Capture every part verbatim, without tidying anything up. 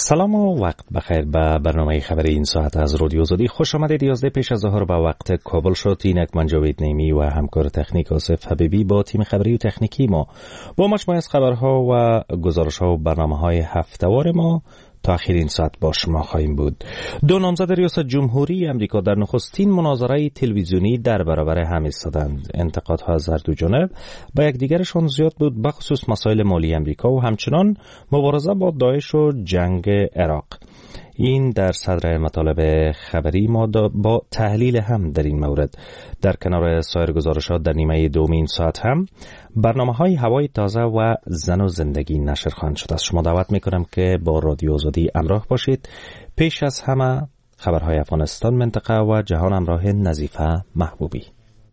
سلام و وقت بخیر. به برنامه خبری این ساعت از رادیو آزادی خوش آمدید. یازده پیش از ظهر به وقت کابل شد. اینک من جاوید نیمی و همکار تکنیک آصف حبیبی با تیم خبری و تکنیکی ما با مجموعه از خبرها و گزارش‌ها و برنامه‌های هفته‌وار ما تا آخرین ساعت با شما خواهیم بود. دو نامزد ریاست جمهوری امریکا در نخستین مناظره تلویزیونی در برابر هم ایستادند. انتقادها از هر دو جانب با یکدیگرشان زیاد بود به خصوص مسائل مالی امریکا و همچنان مبارزه با داعش و جنگ عراق. این در صدر مطالب خبری ما با تحلیل هم در این مورد. در کنار سایر گزارشات در نیمه دوم این ساعت هم برنامه‌های هوای تازه و زن و زندگی نشر خواهند شد. از شما دعوت می‌کنم که با رادیو آزادی همراه باشید. پیش از همه خبرهای افغانستان، منطقه و جهان همراه نظیفه محبوبی.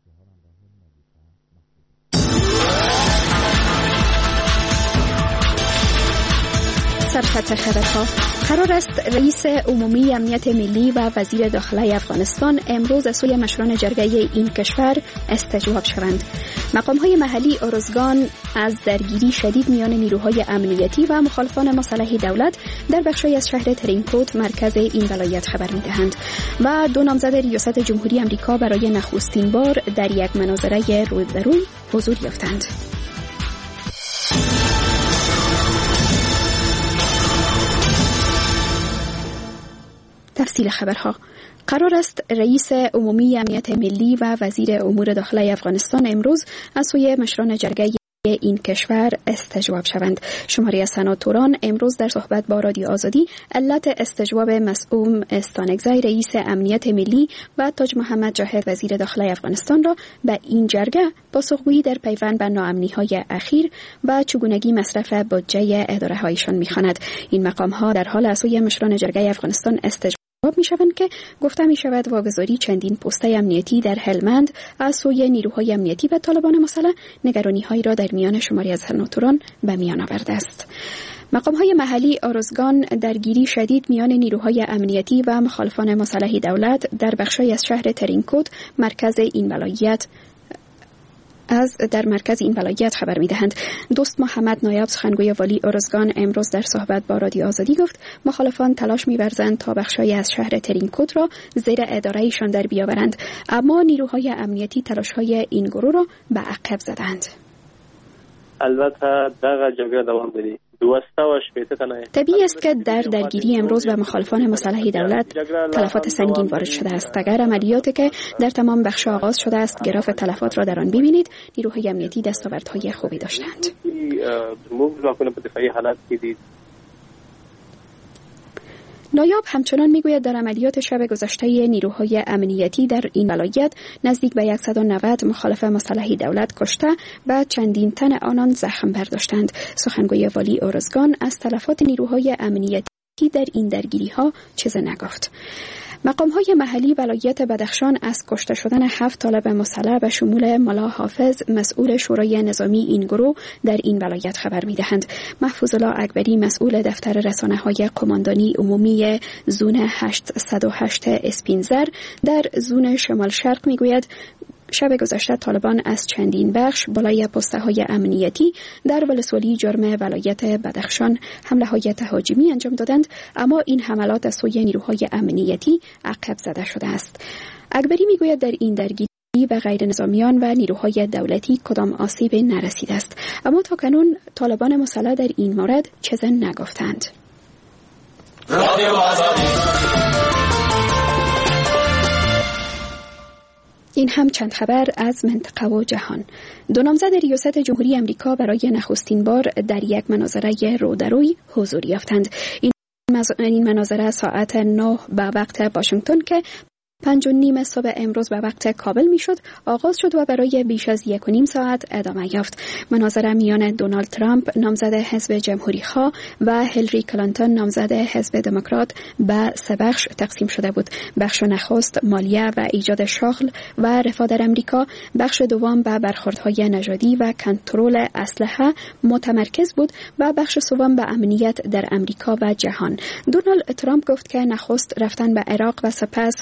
سرخط خبرها. قرار است رئیس عمومی امنیت ملی و وزیر داخلی افغانستان امروز از سوی مشران جرگه این کشور استجواب شوند. مقام‌های محلی ارزگان از درگیری شدید میان نیروهای امنیتی و مخالفان مسلح دولت در بخشی از شهر ترینکوت مرکز این ولایت خبر می‌دهند و دو نامزد ریاست جمهوری آمریکا برای نخستین بار در یک مناظره روی در روی حضور یافتند. تفصیل خبرها. قرار است رئیس عمومی امنیت ملی و وزیر امور داخلی افغانستان امروز از سوی مشران جرگه این کشور استجواب شوند. شماری از سناتوران امروز در صحبت با رادیو آزادی علت استجواب مسئوم استانگزی رئیس امنیت ملی و تاج محمد جاهر وزیر داخلی افغانستان را به این جرگه پاسخگویی در پیوند به ناامنی‌های اخیر و چگونگی مصرف بودجه اداره‌هایشان می‌خواند. این مقام‌ها در حال از سوی مشران جرگه افغانستان استجواب می شوند که گفته می شود واگذاری چندین پسته امنیتی در هلمند از سوی نیروهای امنیتی و طالبان مسلح نگرانی هایی را در میان شماری از سناتوران به میان آورده است. مقام‌های محلی آرزگان درگیری شدید میان نیروهای امنیتی و مخالفان مسلح دولت در بخشی از شهر ترینکوت مرکز این ولایت از در مرکز این ولایت خبر می‌دهند. دوست محمد نایب سخنگوی والی ارزگان امروز در صحبت با رادیو آزادی گفت مخالفان تلاش می‌ورزند تا بخشای از شهر ترینکوت را زیر اداره‌ایشان در بیاورند، اما نیروهای امنیتی تلاش‌های این گروه را به عقب زدند. البته دغه جګړه دوام لري. طبیعی است که در درگیری امروز و مخالفان مسلح دولت تلفات سنگین وارد شده است. اگر عملیاتی که در تمام بخش آغاز شده است گراف تلفات را در آن ببینید، نیروهای امنیتی دستاوردهای خوبی داشتند. نایاب همچنان میگوید در عملیات شب گذشته نیروهای امنیتی در این ولایت نزدیک به صد و نود مخالف مسلح دولت کشته و چندین تن آنان زخم برداشتند. سخنگوی والی ارزگان از تلفات نیروهای امنیتی در این درگیری ها چیزی نگفت. مقام‌های محلی ولایت بدخشان از کشته شدن هفت طالب مسلح به شمول ملا حافظ مسئول شورای نظامی این گروه در این ولایت خبر می‌دهند. محفوظ الله اکبری مسئول دفتر رسانه‌های قماندانی عمومی زون هشتصد و هشت اسپینزر در زون شمال شرق می‌گوید شب گذشته طالبان از چندین بخش بالای پسته‌های امنیتی در ولسوالی جرم ولایت بدخشان حمله‌های تهاجمی انجام دادند، اما این حملات از سوی نیروهای امنیتی عقب زده شده است. اکبری میگوید در این درگیری به غیر نظامیان و نیروهای دولتی کدام آسیب نرسیده است، اما تاکنون طالبان مسلح در این مورد چیزی نگفتند. رادیو آزادی. این هم چند خبر از منطقه و جهان. دو نامزد ریاست جمهوری آمریکا برای نخستین بار در یک مناظره رو در روی حضور یافتند. این مناظره ساعت نه به وقت واشنگتن که پنج و نیم صبح امروز به وقت کابل میشد آغاز شد و برای بیش از یک و نیم ساعت ادامه یافت. مناظره میان دونالد ترامپ نامزد حزب جمهوری خواه و هیلاری کلینتون نامزد حزب دموکرات به سه بخش تقسیم شده بود. بخش نخست مالیه و ایجاد شغل و رفاه در امریکا، بخش دوم به برخوردهای نژادی و کنترل اسلحه متمرکز بود و بخش سوم به امنیت در امریکا و جهان. دونالد ترامپ گفت که نخست رفتن به عراق و سپس خروج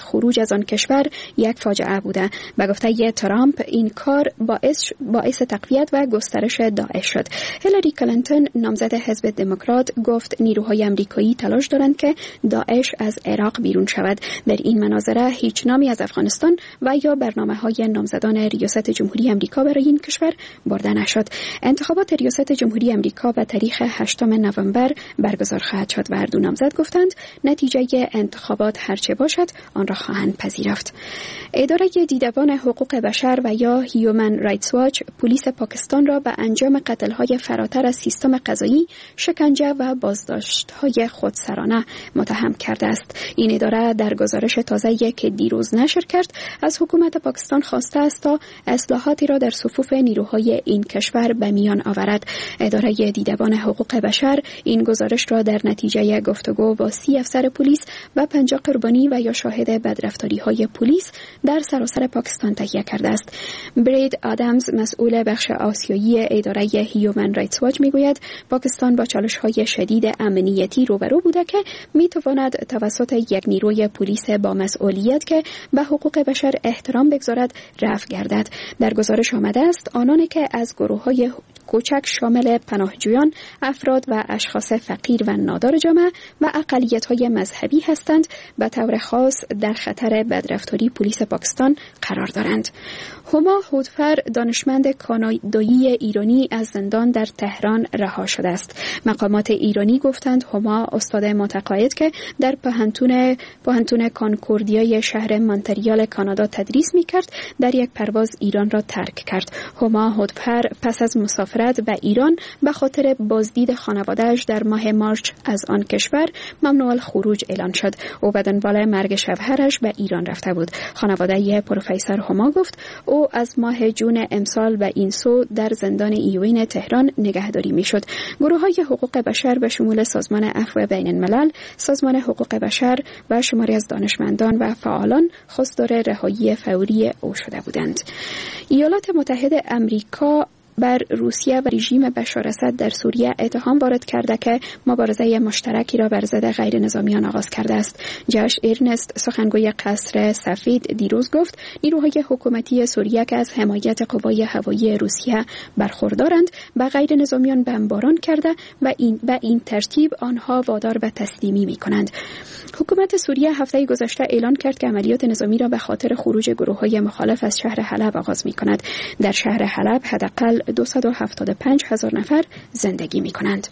از آن کشور یک فاجعه بوده. به گفته ترامپ این کار باعث باعث تقویت و گسترش داعش شد. هیلاری کلینتون نامزد حزب دموکرات گفت نیروهای آمریکایی تلاش دارند که داعش از عراق بیرون شود. در این مناظره هیچ نامی از افغانستان و یا برنامه‌های نامزدان ریاست جمهوری آمریکا برای این کشور برده نشد. انتخابات ریاست جمهوری آمریکا به تاریخ هشتم نوامبر برگزار خواهد شد و دو نامزد گفتند نتیجه انتخابات هرچه باشد آن را خواهند پذیرفت. اداره دیدبان حقوق بشر و یا هیومن رایتس واچ پلیس پاکستان را به انجام قتل‌های فراتر از سیستم قضایی، شکنجه و بازداشت‌های خودسرانه متهم کرده است. این اداره در گزارش تازه‌ای که دیروز نشر کرد از حکومت پاکستان خواسته است تا اصلاحاتی را در صفوف نیروهای این کشور به میان آورد. اداره دیدبان حقوق بشر این گزارش را در نتیجه گفتگو با سی افسر پلیس و پنجاه قربانی و یا شاهد بدرفتاری‌های پلیس در سراسر پاکستان تهیه کرده است. برید آدمز مسئول بخش آسیایی اداره هیومن رایتس واچ میگوید پاکستان با چالش‌های شدید امنیتی روبرو بوده که میتواند توسط یک نیروی پلیس با مسئولیت که به حقوق بشر احترام بگذارد رفع گردد. در گزارش آمده است آنانی که از گروه‌های کوچک شامل پناهجویان، افراد و اشخاص فقیر و نادار جامعه و اقلیت‌های مذهبی هستند به طور خاص در خطر بدرفتاری پلیس پاکستان قرار دارند. هما هودفر دانشمند کانادایی ایرانی از زندان در تهران رها شده است. مقامات ایرانی گفتند هما استاد متقاعد که در پوهنتون پوهنتون کانکوردیای شهر مونتریال کانادا تدریس می‌کرد در یک پرواز ایران را ترک کرد. هما هودفر پس از مسافرت به ایران به خاطر بازدید خانواده‌اش در ماه مارچ از آن کشور ممنوع الخروج اعلان شد. او به دنبال مرگ شوهرش به ایران رفته بود. خانواده پروفسور هما گفت او از ماه جون امسال به این سو در زندان ایوین تهران نگهداری میشد. گروه‌های حقوق بشر به شمول سازمان عفو بین الملل، سازمان حقوق بشر و شماری از دانشمندان و فعالان خواستار رهایی فوری او شده بودند. ایالات متحده آمریکا بر روسیه و رژیم بشار اسد در سوریه اتهام وارد کرده که مبارزه مشترکی را بر ضد غیر نظامیان آغاز کرده است. جاش ایرنست سخنگوی قصر سفید دیروز گفت نیروهای حکومتی سوریه که از حمایت قوای هوایی روسیه برخوردارند به غیر نظامیان بمباران کرده و این به این ترتیب آنها وادار به تسلیمی می‌کنند. حکومت سوریه هفته گذشته اعلان کرد که عملیات نظامی را به خاطر خروج گروه‌های مخالف از شهر حلب آغاز می‌کند. در شهر حلب حداقل دویست و هفتاد و پنج هزار نفر زندگی می‌کنند.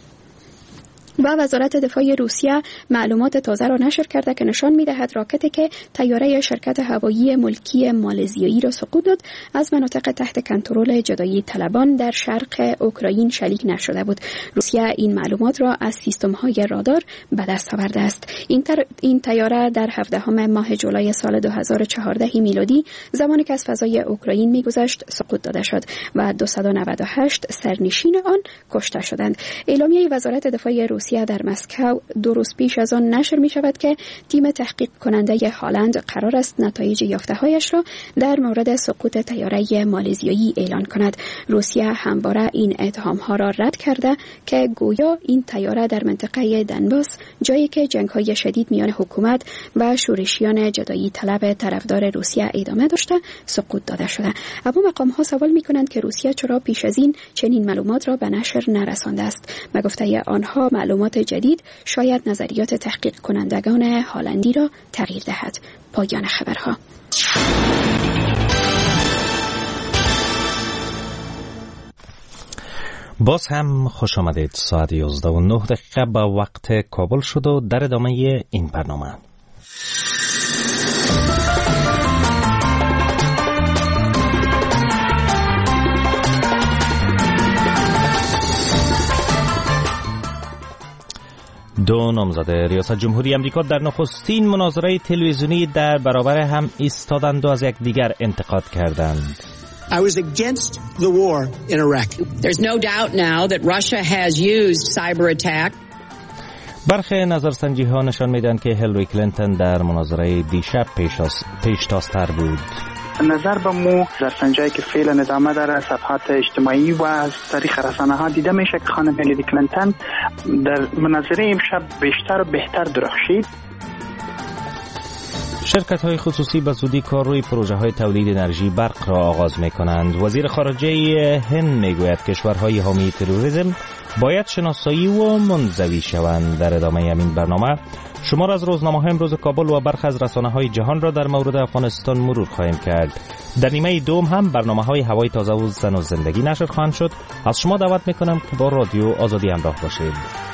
و وزارت دفاع روسیه معلومات تازه را نشر کرده که نشان می‌دهد راکتی که طیاره شرکت هوایی ملکی مالزیایی را سقوط داد از مناطق تحت کنترل جدایی طلبان در شرق اوکراین شلیک نشده بود. روسیه این معلومات را از سیستم‌های رادار به دست آورده است. این تر... این طیاره در هفدهم ماه جولای سال دو هزار و چهارده میلادی زمانی که از فضای اوکراین می‌گذشت سقوط داده شد و دویست و نود و هشت سرنشین آن کشته شدند. اعلامیه وزارت دفاع روسیه در مسکو دو روز پیش از آن نشر می شود که تیم تحقیق کننده هالند قرار است نتایج یافته‌هایش را در مورد سقوط طیاره مالزیایی اعلان کند. روسیه همواره این اتهام‌ها را رد کرده که گویا این طیاره در منطقه دنباس، جایی که جنگ‌های شدید میان حکومت و شورشیان جدایی طلب طرفدار روسیه ادامه داشته، سقوط داده شده. اما مقام‌ها سوال می‌کنند که روسیه چرا پیش از این چنین معلومات را به نشر نرسانده است. به گفته آنها معلومات جدید شاید نظریات تحقیق کنندگان هالندی را تغییر دهد. پایان خبرها. باز هم خوش آمدید. ساعت یازده و نه دقیقه با وقت کابل شد و در ادامه این برنامه دو نامزد ریاست جمهوری آمریکا در نخستین مناظره تلویزیونی در برابر هم ایستادند و از یکدیگر انتقاد کردند. I was against the war in Iraq. There's no doubt now that Russia has used cyber attack. برخی نظرسنجی‌ها نشان می‌دهند که هیلاری کلینتون در مناظره دیشب پیشتازتر بود. نظر به مو نظرسنجی که فعلا ادامه داره صفحات اجتماعی و از طریق رسانه‌ها دیده میشه که خانم هیلاری کلینتون در مناظره امشب بیشتر و بهتر درخشید. شرکت‌های خصوصی به زودی کار روی پروژه‌های تولید انرژی برق را آغاز می‌کنند. وزیر خارجه هند می‌گوید کشورهای حامی تروریسم باید شناسایی و منزوی شوند. در ادامه همین برنامه شمار از روزنامه‌های امروز کابل و برخی از رسانه‌های جهان را در مورد افغانستان مرور خواهیم کرد. در نیمه دوم هم برنامه‌های هوای تازه و زن و زندگی نشر خواهند شد. از شما دعوت می‌کنم که با رادیو آزادی همراه باشید.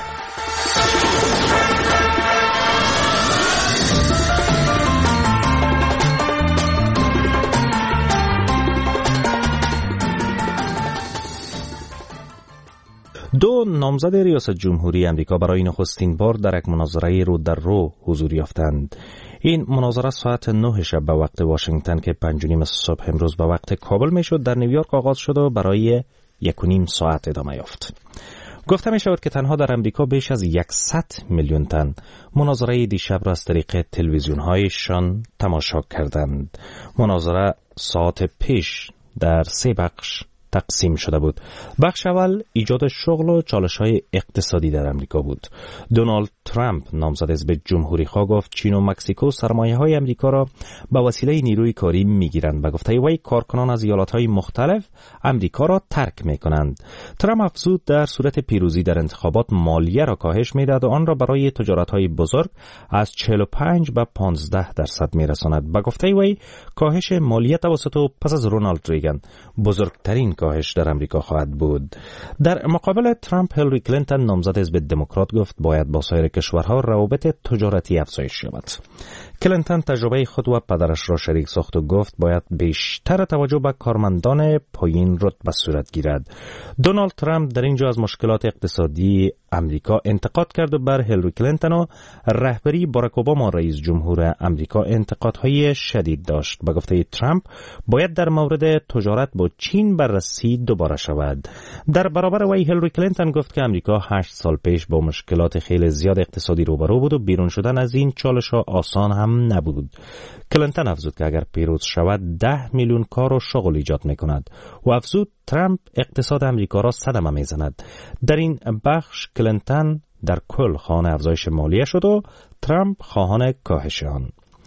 دو نامزد ریاست جمهوری امریکا برای نخستین بار در یک مناظره رو در رو حضور یافتند. این مناظره ساعت نه شب به وقت واشنگتن که پنج و نیم صبح امروز به وقت کابل میشد در نیویورک آغاز شد و برای یک و نیم ساعت ادامه یافت. گفته می شود که تنها در امریکا بیش از صد میلیون تن مناظره دیشب را از طریق تلویزیون هایشان تماشا کردند. مناظره ساعت پیش در سه بخش تقسیم شده بود. بخش اول ایجاد شغل و چالش‌های اقتصادی در امریکا بود. دونالد ترامپ نامزد حزب جمهوری خواه گفت چین و مکزیکو سرمایه‌های امریکا را به وسیله نیروی کاری می‌گیرند. به گفته وی کارکنان از ایالت‌های مختلف امریکا را ترک می‌کنند. ترامپ افزود در صورت پیروزی در انتخابات مالیه را کاهش می‌دهد و آن را برای تجارت‌های بزرگ از چهل و پنج به پانزده درصد می‌رساند. به گفته وی کاهش مالیه توسط پس از رونالد ریگن بزرگترین کاهش در امریکا خواهد بود. در مقابل ترامپ هیلاری کلینتون نامزد حزب دموکرات گفت باید با سایر کشورها روابط تجارتی افزایش یابد. کلینتون تجربه خود و پدرش را شریک ساخت و گفت باید بیشتر توجه به کارمندان پایین رتبه صورت گیرد. دونالد ترامپ در اینجا از مشکلات اقتصادی امریکا انتقاد کرد و بر هیلاری کلینتون و رهبری باراک اوباما رئیس جمهور امریکا انتقادهای شدید داشت. به گفته ترامپ باید در مورد تجارت با چین بررسی دوباره شود. در برابر وی هیلاری کلینتون گفت که امریکا هشت سال پیش با مشکلات خیلی زیاد اقتصادی روبرو بود و بیرون شدن از این چالش‌ها آسان هم نبود. کلینتون افزود که اگر پیروز شود ده میلیون کار و شغل ایجاد می‌کند و افزود ترامپ اقتصاد امریکا را صدمه می‌زند. در این بخش کلینتون در کل خواهان افزایش مالیه شد و ترامپ خواهان کاهش آن.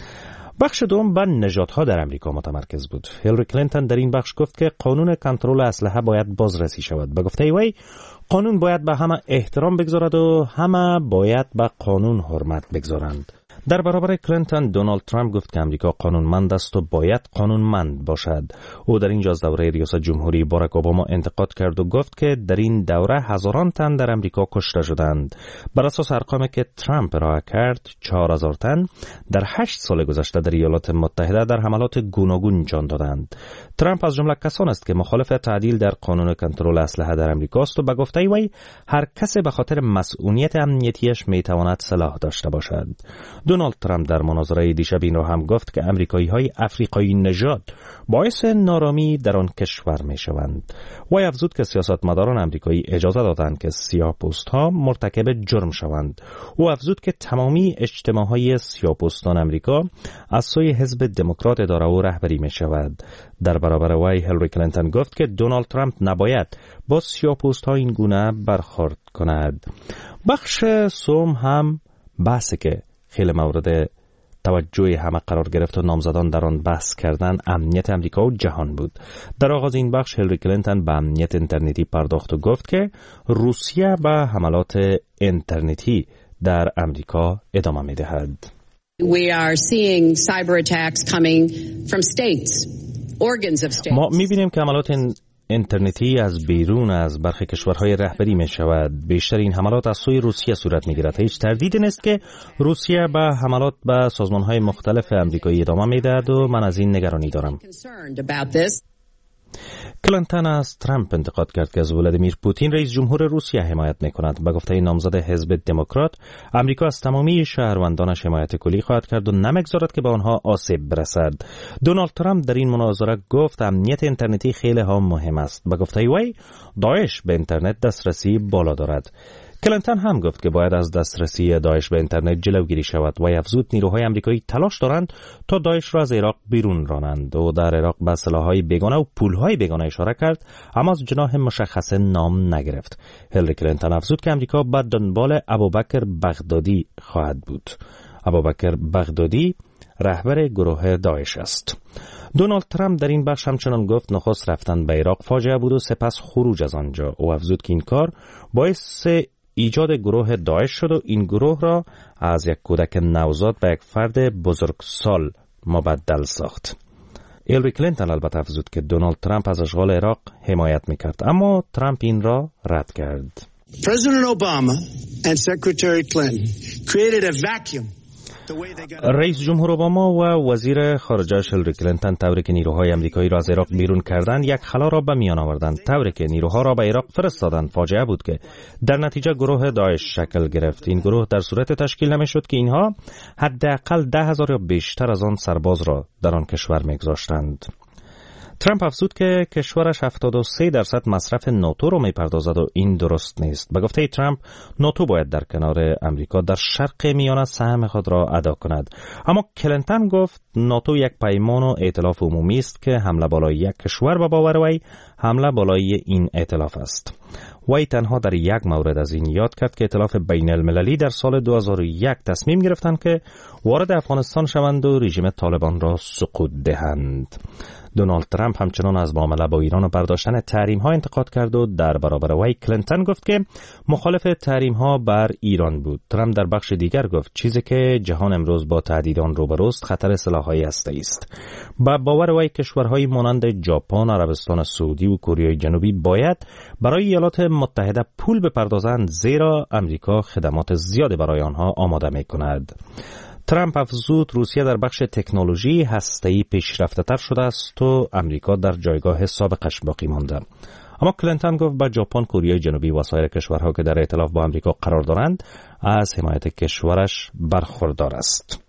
بخش دوم بر نژادها در امریکا متمرکز بود. هیلاری کلینتون در این بخش گفت که قانون کنترل اسلحه باید بازرسی شود. به گفته وی قانون باید به همه احترام بگذارد و همه باید به قانون حرمت بگذارند. در برابر کلینتون دونالد ترامپ گفت که امریکا قانونمند است و باید قانونمند باشد. او در اینجا از دوره ریاست جمهوری باراک اوباما انتقاد کرد و گفت که در این دوره هزاران تن در امریکا کشته شدند. بر اساس ارقامی که ترامپ ارائه کرد چهار هزار تن در هشت سال گذشته در ایالات متحده در حملات گوناگون جان دادند. ترامپ از جمله کسان است که مخالف تعدیل در قانون کنترل اسلحه در امریکا است و به گفته وی هر کس به خاطر مسئولیت امنیتیش میتواند سلاح داشته باشد. دونالد ترامپ در مناظره دیشب این را هم گفت که امریکایی‌های افریقایی نژاد باعث نارامی در آن کشور میشوند. وی افزود که سیاستمداران امریکایی اجازه دادند که سیاه‌پوست‌ها مرتکب جرم شوند. او افزود که تمامی اجتماع‌های سیاه‌پوستان امریکا از سوی حزب دموکرات اداره و رهبری میشود. در برابر وی هیلاری کلینتون گفت که دونالد ترامپ نباید با سیاه‌پوست‌ها این گونه برخورد کند. بخش سوم هم بحثی که خیلی مورد توجه همه قرار گرفت و نامزدان در آن بحث کردن امنیت امریکا و جهان بود. در آغاز این بخش هیلاری کلینتون به امنیت اینترنتی پرداخت و گفت که روسیه به حملات اینترنتی در امریکا ادامه می‌دهد. We are seeing cyber attacks coming from states, organs of states. ما می‌بینیم که حملات اینترنتی از بیرون از برخی کشورهای رهبری می شود. بیشتر این حملات از سوی روسیه صورت می گیرد. هیچ تردیدی نیست که روسیه به حملات به سازمانهای مختلف امریکایی ادامه می دهد و من از این نگرانی دارم. کلینتون از ترامپ انتقاد کرد که از ولادیمیر پوتین رئیس جمهور روسیه حمایت می کند. به گفته نامزد حزب دموکرات امریکا از تمامی شهروندانش حمایت کلی خواهد کرد و نمیگذارد که به آنها آسیب برسد. دونالد ترامپ در این مناظره گفت امنیت اینترنتی خیلی ها مهم است. به گفته وی داعش به اینترنت دسترسی بالا دارد. کلینتون هم گفت که باید از دسترسی داعش به اینترنت جلوگیری شود و افزود نیروهای آمریکایی تلاش دارند تا داعش را از عراق بیرون رانند و در عراق به سلاح‌های بیگانه و پول‌های بیگانه اشاره کرد اما از جناح مشخص نام نگرفت. هیلاری کلینتون افزود که آمریکا به دنبال ابوبکر بغدادی خواهد بود. ابوبکر بغدادی رهبر گروه داعش است. دونالد ترامپ در این بخش همچنان گفت نخست رفتن به عراق فاجعه بود و سپس خروج از آنجا. او افزود که این کار باعث ایجاد گروه داعش شد و این گروه را از یک کودک نوزاد به یک فرد بزرگسال مبدل ساخت. هیلاری کلینتون البته افزود که دونالد ترامپ از اشغال عراق حمایت میکرد، اما ترامپ این را رد کرد. President Obama and Secretary Clinton created a vacuum. رئیس جمهور اوباما و وزیر خارجه هیلاری کلینتون طوری که نیروهای امریکایی را از عراق بیرون کردند یک خلا را به میان آوردند. طوری که نیروها را به عراق فرستادند فاجعه بود که در نتیجه گروه داعش شکل گرفت. این گروه در صورت تشکیل نمیشد که اینها حداقل ده هزار یا بیشتر از آن سرباز را در آن کشور میگذاشتند. ترامپ افزود که کشورش هفتاد و سه درصد مصرف ناتو رو میپردازد و این درست نیست. به گفته ترامپ ناتو باید در کنار امریکا در شرق میانه سهم خود را ادا کند. اما کلینتون گفت ناتو یک پیمان و ائتلاف عمومی است که حمله بالای یک کشور به باور وی حمله بالای این ائتلاف است. وی تنها در یک مورد از این یاد کرد که ائتلاف بین المللی در سال دو هزار و یک تصمیم گرفتند که وارد افغانستان شوند و رژیم طالبان را سقوط دهند. دونالد ترامپ همچنان از معامله با ایران و برداشتن تحریم ها انتقاد کرد و در برابر وی کلینتون گفت که مخالف تحریم ها بر ایران بود. ترامپ در بخش دیگر گفت چیزی که جهان امروز با تهدیدان روبروست خطر سلاح‌های هسته‌ای است. با باور وی کشورهای مانند ژاپن، عربستان سعودی و کره جنوبی باید برای ایالات متحده پول بپردازند زیرا امریکا خدمات زیادی برای آنها آماده می‌کند. ترامپ افزود روسیه در بخش تکنولوژی هسته‌ای پیشرفته‌تر شده است و امریکا در جایگاه سابقش باقی مانده. اما کلینتون گفت با ژاپن، کره جنوبی و سایر کشورها که در ائتلاف با امریکا قرار دارند از حمایت کشورش برخوردار است.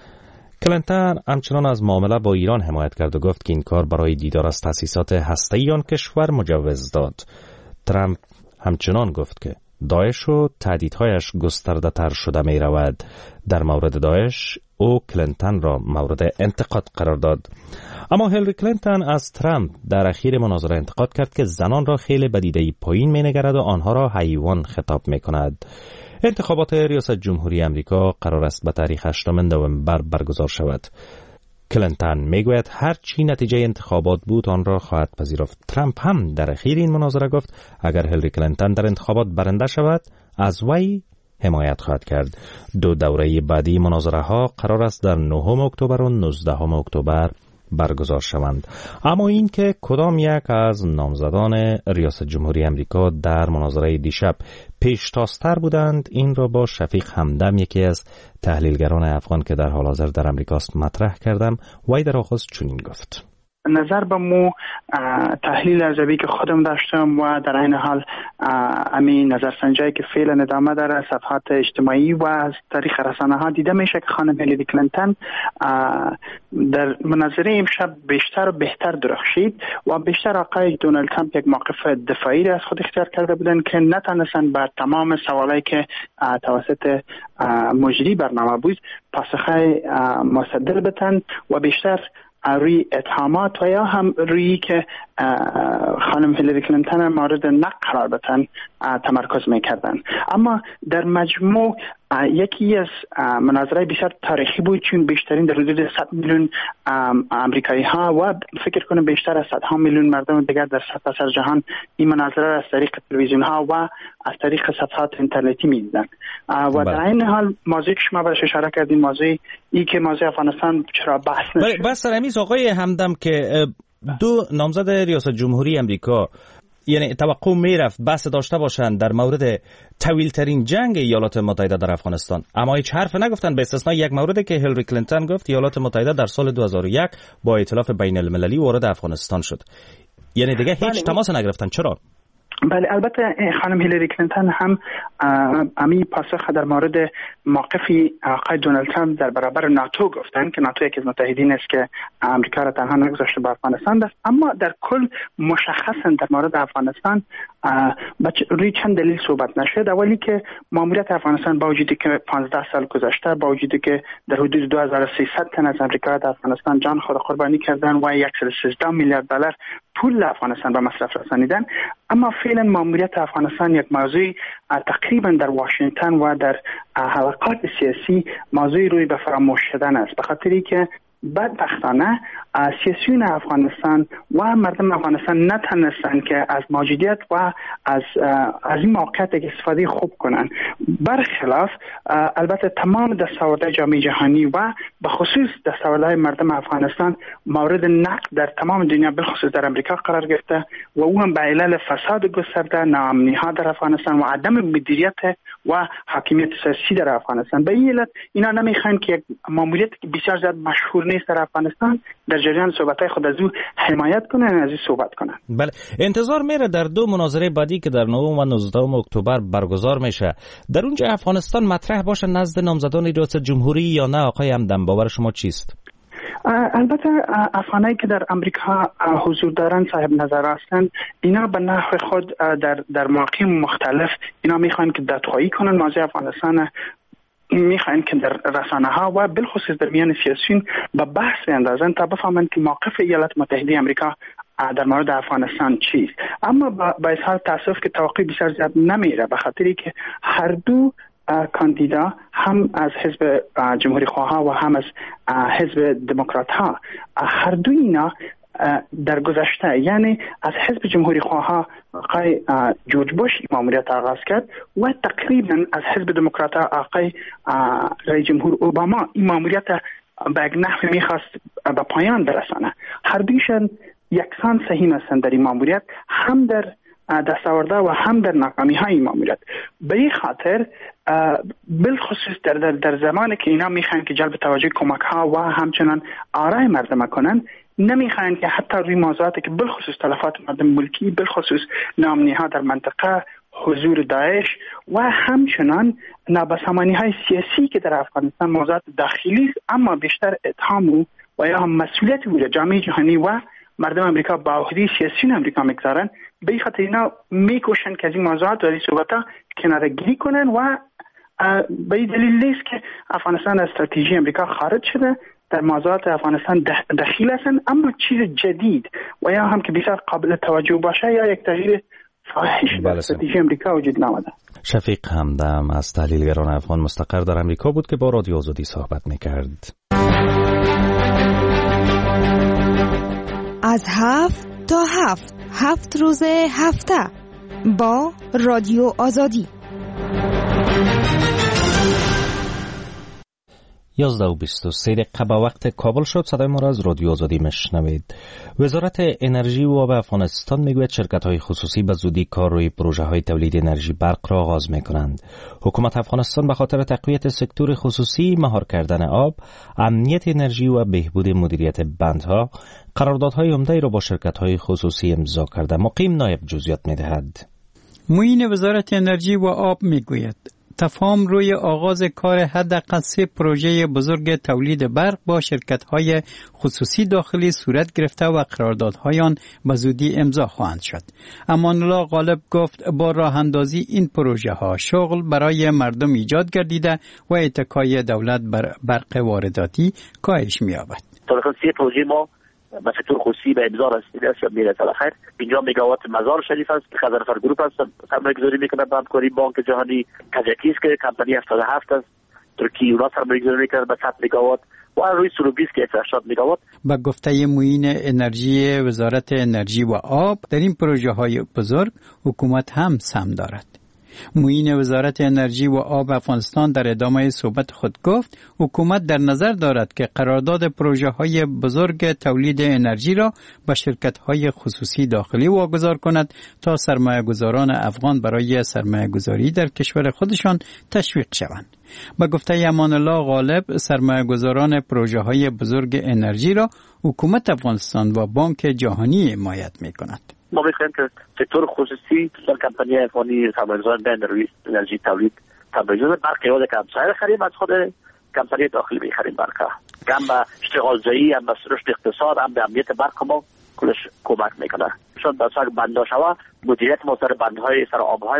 کلینتون همچنان از معامله با ایران حمایت کرد و گفت که این کار برای دیدار از تأسیسات هسته‌ای آن کشور مجوز داد. ترامپ همچنان گفت که داعش و تهدیدهایش گسترده تر شده می رود. در مورد داعش او کلینتون را مورد انتقاد قرار داد. اما هیلاری کلینتون از ترامپ در اخیر مناظره انتقاد کرد که زنان را خیلی به دیده پایین می نگرد و آنها را حیوان خطاب می کند. انتخابات ریاست جمهوری امریکا قرار است به تاریخ هشتم نوامبر برگزار شود. کلینتون میگوید هر چی نتیجه انتخابات بود آن را خواهد پذیرفت. ترامپ هم در اخیر این مناظره گفت اگر هیلاری کلینتون در انتخابات برنده شود از وی حمایت خواهد کرد. دو دوره بعدی مناظره ها قرار است در نهم اکتبر و نوزدهم اکتبر برگزار شوند. اما این که کدام یک از نامزدان ریاست جمهوری امریکا در مناظره دیشب پیشتازتر بودند این را با شفیق همدم یکی از تحلیلگران افغان که در حال حاضر در امریکاست مطرح کردم. وی در آغاز چنین گفت: نظر به مو تحلیل ارزیابی که خودم داشتم و در این حال همین نظرسنجی که فعلا ادامه داره صفحات اجتماعی و از طریق رسانه ها دیده میشه که خانم هیلاری کلینتون در مناظره امشب بیشتر و بهتر درخشید و بیشتر آقای دونالد ترامپ یک موقف دفاعی از خود اختیار کرده بودن که نتونستن بر تمام سوالایی که توسط مجری برنامه بود پاسخ مستدل بدن و بیشتر روی اتهامات و یا هم روی که خانم هیلاری کلینتون مورد نقد قرار بدن تمرکز میکردن. اما در مجموع یکی از مناظره بسیار تاریخی بود چون بیشترین در حدود صد میلیون امریکایی ها و فکر کنم بیشتر از صد ها میلیون مردم دیگر در سرتاسر جهان این مناظره از طریق تلویزیون ها و از طریق صفحات اینترنتی میدیدن و در این حال موضوعی که شما بهش اشاره کردین موضوعی ای که موضوع افغانستان چرا بحث نشد. بس رمیز آقای همدم که دو نامزد ریاست جمهوری امریکا یعنی توقع میرفت بحث داشته باشند در مورد طویل ترین جنگ ایالات متحده در افغانستان، اما هیچ حرف نگفتن به استثنای یک موردی که هیلاری کلینتون گفت ایالات متحده در سال دو هزار و یک با ائتلاف بین المللی وارد افغانستان شد. یعنی دیگه هیچ تماس نگرفتن. چرا؟ بله البته خانم هیلاری کلینتون هم امی پاسخ در مورد موقفی آقای دونالد ترامپ در برابر ناتو گفتن که ناتو یکی از متحدین است که امریکا را تنها نگذاشته به افغانستان است، اما در کل مشخصا در مورد افغانستان روی چند دلیل صحبت نشد. اولی که ماموریت افغانستان با وجودی که پانزده سال گذشته، با وجودی که در حدود دو هزار و سیصد تن از امریکا در افغانستان جان خود قربانی کردن و صد و سیزده میلیارد دلار پول افغانستان به مصرف رسانیدن. اما فعلا ماموریت افغانستان یک موضوع تقریبا در واشنگتن و در حلقات سیاسی موضوع روی به فراموش شدن است، به خاطری که بدبختانه سیاسیون افغانستان و مردم افغانستان نتونستند که از موجودیت و از از این موقعیت استفاده خوب کنند. برخلاف البته تمام دستاوردهای جامعه جهانی و به خصوص دستاوردهای مردم افغانستان مورد نقد در تمام دنیا، بالخصوص در امریکا قرار گرفته و او هم به علل فساد گسترده، ناامنی‌ها در افغانستان و عدم مدیریت و حاکمیت سیاسی در افغانستان. به این علت اینا نمیخوان که یک ماموریت که بسیار زیاد مشهور نیست در افغانستان در جریان صحبت‌های خود از او حمایت کنن، از این صحبت کنن. بله، انتظار میره در دو مناظره بعدی که در نهم و نوزدهم اکتبر برگزار میشه در اونجا افغانستان مطرح باشه نزد نامزدان ریاست جمهوری یا نه؟ آقای همدم باور شما چیست؟ البته افغانایی که در امریکا حضور دارن، صاحب نظر هستند، اینا به نحو خود در در مواقع مختلف اینا میخوان که دادخواهی کنن موضوع افغانستان، میخواین که در رسانه ها و بالخصوص در میان سیاسیون به بحث اندازن تا بفهمند که موقف ایالات متحده آمریکا در مورد افغانستان چیست. اما با اظهار تاسف که توقع بسیار زیاد نمیره، به خاطری که هر دو کاندیدا هم از حزب جمهوری خواه و هم از حزب دموکرات ها، هر دو اینا در گذشته، یعنی از حزب جمهوری خواه آقای جورج بوش ماموریت آغاز کرد و تقریبا از حزب دموکرات آقای رئیس جمهور اوباما این ماموریت به یک نحو میخواست به پایان برسانه. هر دویشان یکسان سهیم هستند در این ماموریت، هم در دستاورده و هم در ناکامی های ماموریت. به این خاطر بالخصوص در, در, در زمانی که اینا میخوان که جلب توجه کمک ها و همچنان آرای مردم کنن، نمیخوان که حتی روی موضوعاتی که بالخصوص تلفات مردم ملکی، بالخصوص ناامنی ها در منطقه، حضور داعش و همچنان نابسامانی های سیاسی که در افغانستان موضوعات داخلی است، اما بیشتر اتهام و یا هم مسئولیت بوده جامعه جهانی و مردم امریکا با عهده سیاسی امریکا میگذارن. به این خاطر اینا میکوشن که از این موضوعات و از این صحبت‌ها کناره گیری کنن و به این دلیل نیست که افغانستان از استراتژی امریکا خارج شده، در موضوعات افغانستان دخیل هستن، اما چیز جدید و یا هم که بسیار قابل توجه باشه یا یک تغییر فاحش در استراتژی امریکا وجود نامده. شفیق همدم از تحلیلگران افغان مستقر در امریکا بود که با رادیو آزادی صحبت میکرد. از هفت تا هفت هفت روز هفته با رادیو آزادی. یازده و بیست و سه دقیقه به وقت کابل شد. صدای ما را از رادیو آزادی مشنوید. وزارت انرژی و آب افغانستان میگوید شرکت‌های خصوصی به زودی کار روی پروژه‌های تولید انرژی برق را آغاز می‌کنند. حکومت افغانستان به خاطر تقویت سکتور خصوصی، مهار کردن آب، امنیت انرژی و بهبود مدیریت بندها، قراردادهای عمده‌ای را با شرکت‌های خصوصی امضا کرده. مقیم نایب جزئیات می‌دهد. معین وزارت انرژی و آب میگوید تفاهم روی آغاز کار حداقل سه پروژه بزرگ تولید برق با شرکت‌های خصوصی داخلی صورت گرفته و قراردادهای آن به زودی امضا خواهند شد. امان الله غالب گفت با راه اندازی این پروژه ها شغل برای مردم ایجاد گردیده و اتکای دولت بر برق وارداتی کاهش می‌یابد. طبقا سه پروژه ما به سکتور خصوصی به امضا رسیده است یا میره تا آخر. اینجا مگاوات مزار شریف است که خزرفر گروپ است سرمایه گذاری میکنه به همکاری بانک جهانی، کجکی است که کمپانی هفتاد و هفت است، ترکیه اونا سرمایه گذاری میکنه به صد مگاوات و روی سلوبیس که هشتاد مگاوات. با گفته معین انرژی وزارت انرژی و آب در این پروژه های بزرگ حکومت هم سهم دارد. معین وزارت انرژی و آب افغانستان در ادامه صحبت خود گفت حکومت در نظر دارد که قرارداد پروژه های بزرگ تولید انرژی را به شرکت های خصوصی داخلی واگذار کند تا سرمایه گذاران افغان برای سرمایه گذاری در کشور خودشان تشویق شوند. با گفته امان الله غالب سرمایه گذاران پروژه های بزرگ انرژی را حکومت افغانستان و بانک جهانی حمایت می کند. ما می‌خوایم که سکتور خصوصی مثل کمپانی افغانی سرمایه‌گذاران بیان روی انرژی تولید تبریز برق یاد که همسایه خریم از خود کمپانی داخلی بخریم برق هم به اشتغال زایی هم به رشد اقتصاد هم به امنیت برق ما کلش کمک میکنه. چون به سر بندا شوا مدیریت ما سر بندهای سر آبهای ما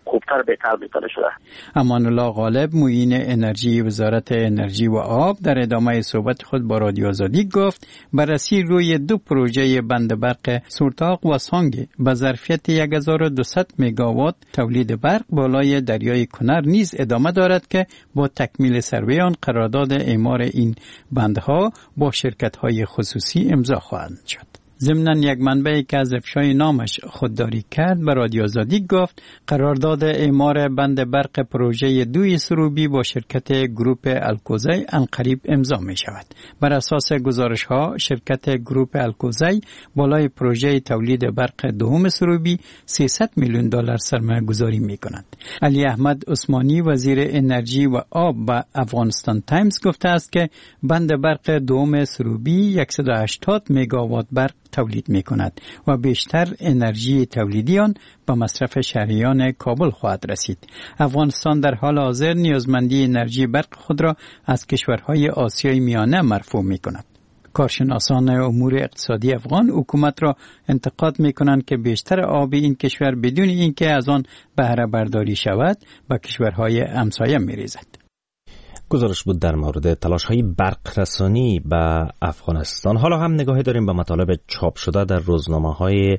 خوبتر بهتر میتونه شده. امان الله غالب معین انرژی وزارت انرژی و آب در ادامه صحبت خود با رادیو آزادی گفت بررسی روی دو پروژه بند برق سورتاق و سانگ به ظرفیت هزار و دویست مگاوات تولید برق بالای دریای کنر نیز ادامه دارد که با تکمیل سروی آن قرارداد اعمار این بندها با شرکت‌های خصوصی امضا خواهد شد. ضمناً یک منبعی که از افشای نامش خودداری کرد به رادیو آزادی گفت قرارداد اعمار بند برق پروژه دوی سروبی با شرکت گروپ الکوزی عنقریب امضا می شود. بر اساس گزارش ها شرکت گروپ الکوزی بالای پروژه تولید برق دوم سروبی سیصد میلیون دلار سرمایه گذاری می کند. علی احمد عثمانی وزیر انرژی و آب به افغانستان تایمز گفته است که بند برق دوم سروبی صد و هشتاد مگاوات برق تولید می کند و بیشتر انرژی تولیدی آن به مصرف شهریان کابل خواهد رسید. افغانستان در حال حاضر نیازمندی انرژی برق خود را از کشورهای آسیای میانه مرفوع می کند. کارشناسان امور اقتصادی افغان حکومت را انتقاد می کنند که بیشتر آب این کشور بدون اینکه از آن بهره برداری شود به کشورهای همسایه می ریزد. گزارش بود در مورد تلاش‌های برق رسانی به افغانستان. حالا هم نگاهی داریم به مطالب چاپ شده در روزنامه‌های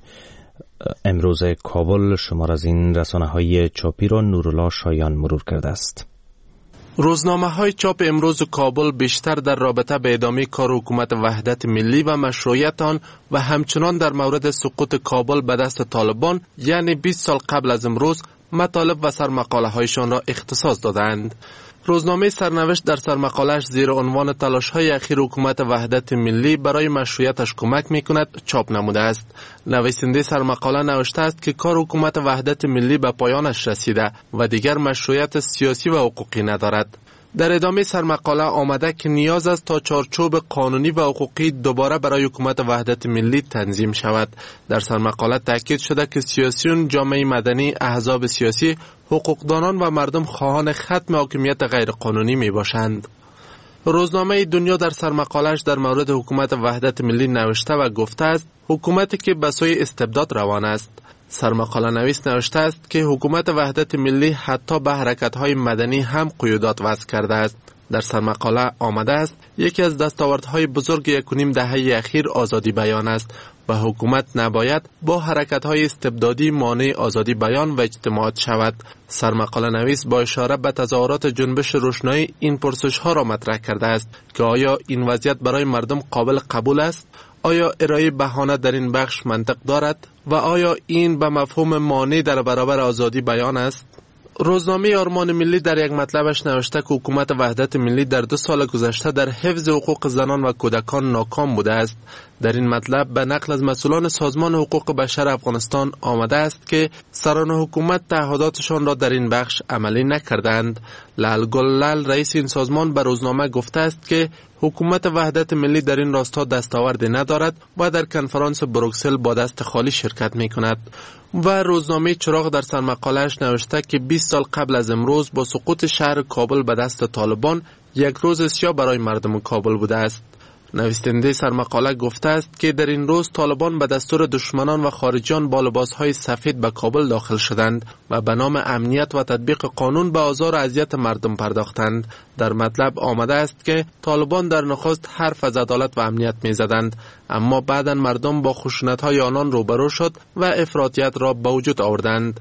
امروز کابل. شمار از این رسانه‌های چاپی را نورالله شایان مرور کرده است. روزنامه‌های چاپ امروز کابل بیشتر در رابطه به ادامه کار حکومت وحدت ملی و مشروعیت آن و همچنان در مورد سقوط کابل به دست طالبان یعنی بیست سال قبل از امروز مطالب و سرمقاله‌هایشان را اختصاص دادند. روزنامه سرنوشت در سرمقاله‌اش زیر عنوان تلاش‌های اخیر حکومت وحدت ملی برای مشروعیتش کمک می‌کند چاپ نموده است. نویسنده سرمقاله نوشته است که کار حکومت وحدت ملی به پایانش رسیده و دیگر مشروعیت سیاسی و حقوقی ندارد. در ادامه سرمقاله آمده که نیاز است تا چارچوب قانونی و حقوقی دوباره برای حکومت وحدت ملی تنظیم شود. در سرمقاله تاکید شده که سیاسیون، جامعه مدنی، احزاب سیاسی، حقوقدانان و مردم خواهان ختم حاکمیت غیر قانونی می باشند. روزنامه دنیا در سرمقاله‌اش در مورد حکومت وحدت ملی نوشته و گفته است حکومتی که به سوی استبداد روان است. سرمقاله نویس نوشته است که حکومت وحدت ملی حتی به حرکت‌های مدنی هم قیودات وضع کرده است. در سرمقاله آمده است یکی از دستاوردهای بزرگ یک و نیم دهه اخیر آزادی بیان است و حکومت نباید با حرکت‌های استبدادی مانع آزادی بیان و اجتماعات شود. سرمقاله نویس با اشاره به تظاهرات جنبش روشنایی این پرسش‌ها را مطرح کرده است که آیا این وضعیت برای مردم قابل قبول است؟ آیا ارائه بهانه در این بخش منطق دارد و آیا این به مفهوم مانع در برابر آزادی بیان است؟ روزنامه آرمان ملی در یک مطلبش نوشته که حکومت وحدت ملی در دو سال گذشته در حفظ حقوق زنان و کودکان ناکام بوده است. در این مطلب به نقل از مسئولان سازمان حقوق بشر افغانستان آمده است که سران حکومت تعهداتشان را در این بخش عملی نکردند. لال گلال رئیس این سازمان به روزنامه گفته است که حکومت وحدت ملی در این راستا دستاوردی ندارد و در کنفرانس بروکسل با دست خالی شرکت می کند. و روزنامه چراغ در سرمقاله‌اش نوشته که بیست سال قبل از امروز با سقوط شهر کابل به دست طالبان یک روز سیاه برای مردم کابل بوده است. نویسنده سرمقاله گفته است که در این روز طالبان به دستور دشمنان و خارجیان با لباسهای سفید به کابل داخل شدند و به نام امنیت و تطبیق قانون به آزار و اذیت مردم پرداختند. در مطلب آمده است که طالبان در نخست حرف از عدالت و امنیت می زدند، اما بعداً مردم با خشونت‌های آنان روبرو شد و افراطیت را به وجود آوردند.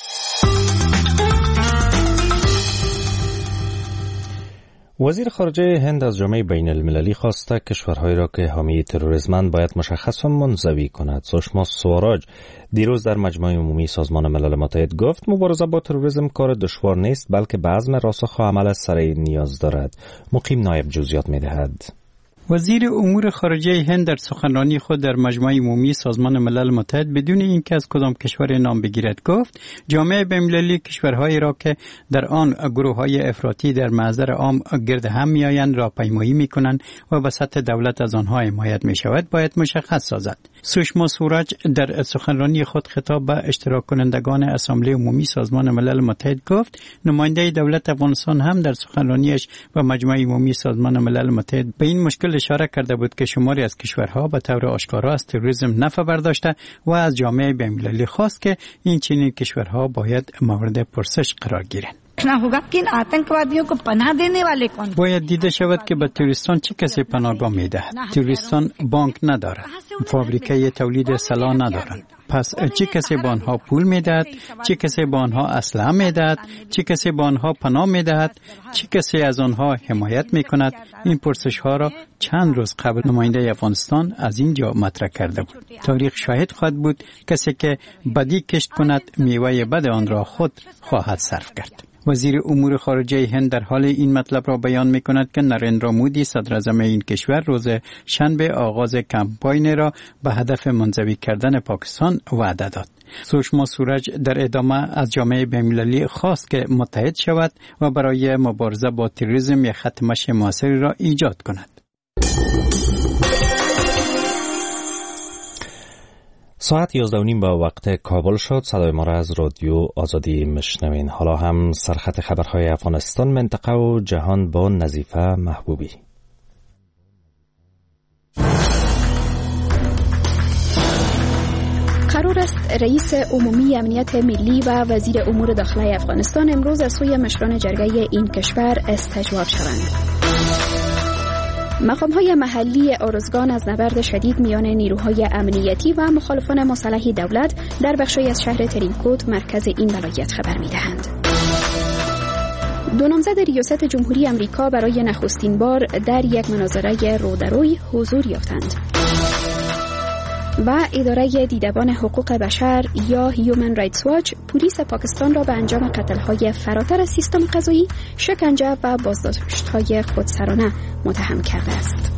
وزیر خارجه هند از جامعه بین المللی خواسته کشورهایی را که حامی تروریسمند باید مشخص و منزوی کند. سشما سواراج دیروز در مجمع عمومی سازمان ملل متحد گفت مبارزه با تروریسم کار دشوار نیست بلکه به عزم راسخ و عمل سریع نیاز دارد. مقیم نایب جزئیات می‌دهد. وزیر امور خارجه هند در سخنرانی خود در مجمع عمومی سازمان ملل متحد بدون اینکه از کدام کشور نام بگیرد گفت جامعه بین‌المللی کشورهایی را که در آن گروه‌های افراطی در محضر عام گرد هم می‌آیند راهپیمایی می‌کنند و به سطح دولت از آنها حمایت می‌شود باید مشخص سازد. سوشما سوراج در سخنرانی خود خطاب به اشتراک کنندگان اسامبله عمومی سازمان ملل متحد گفت نماینده دولت افغانستان هم در سخنرانیش و مجمع عمومی سازمان ملل متحد به این مشکل اشاره کرده بود که شماری از کشورها به طور آشکارا از تروریسم نفع برداشته و از جامعه بین‌المللی خواست که این چنین کشورها باید مورد پرسش قرار گیرند. باید دیده شود که به تروریستان چه کسی پناهگاه میدهد. تروریستان بانک ندارد، فابریکه تولید سلاح ندارند. پس چه کسی به آنها پول میدهد، چه کسی به آنها اسلحه میدهد، چه کسی به آنها پناه میدهد، چه کسی از آنها حمایت میکند؟ این پرسش ها را چند روز قبل نماینده افغانستان از اینجا مطرح کرده بود. تاریخ شاهد خواهد بود کسی که بدی کشت کند میوه بد آن را خود خواهد صرف کرد. وزیر امور خارجه هند در حال این مطلب را بیان می کند که نریندرا مودی صدر اعظم این کشور روز شنبه آغاز کمپاین را به هدف منزوی کردن پاکستان وعده داد. سوشما سوراج در ادامه از جامعه بین‌المللی خواست که متحد شود و برای مبارزه با تروریسم یک خط مشی موثری را ایجاد کند. ساعت یازده و نیم به وقت کابل شد. صدای ما را از رادیو آزادی مشنوین. حالا هم سرخط خبرهای افغانستان، منطقه و جهان با نظیفه محبوبی. قرار است رئیس عمومی امنیت ملی و وزیر امور داخلی افغانستان امروز از سوی مشران جرگه این کشور استجواب شوند. مقام‌های محلی آرزگان از نبرد شدید میان نیروهای امنیتی و مخالفان مسلح دولت در بخشی از شهر ترینکوت مرکز این ولایت خبر می‌دهند. دو نامزد ریاست جمهوری آمریکا برای نخستین بار در یک مناظره رودروی حضور یافتند. و اداره دیدبان حقوق بشر یا هیومن رایتس واچ پلیس پاکستان را به انجام قتل‌های فراتر از سیستم قضایی، شکنجه و بازداشت‌های خودسرانه متهم کرده است.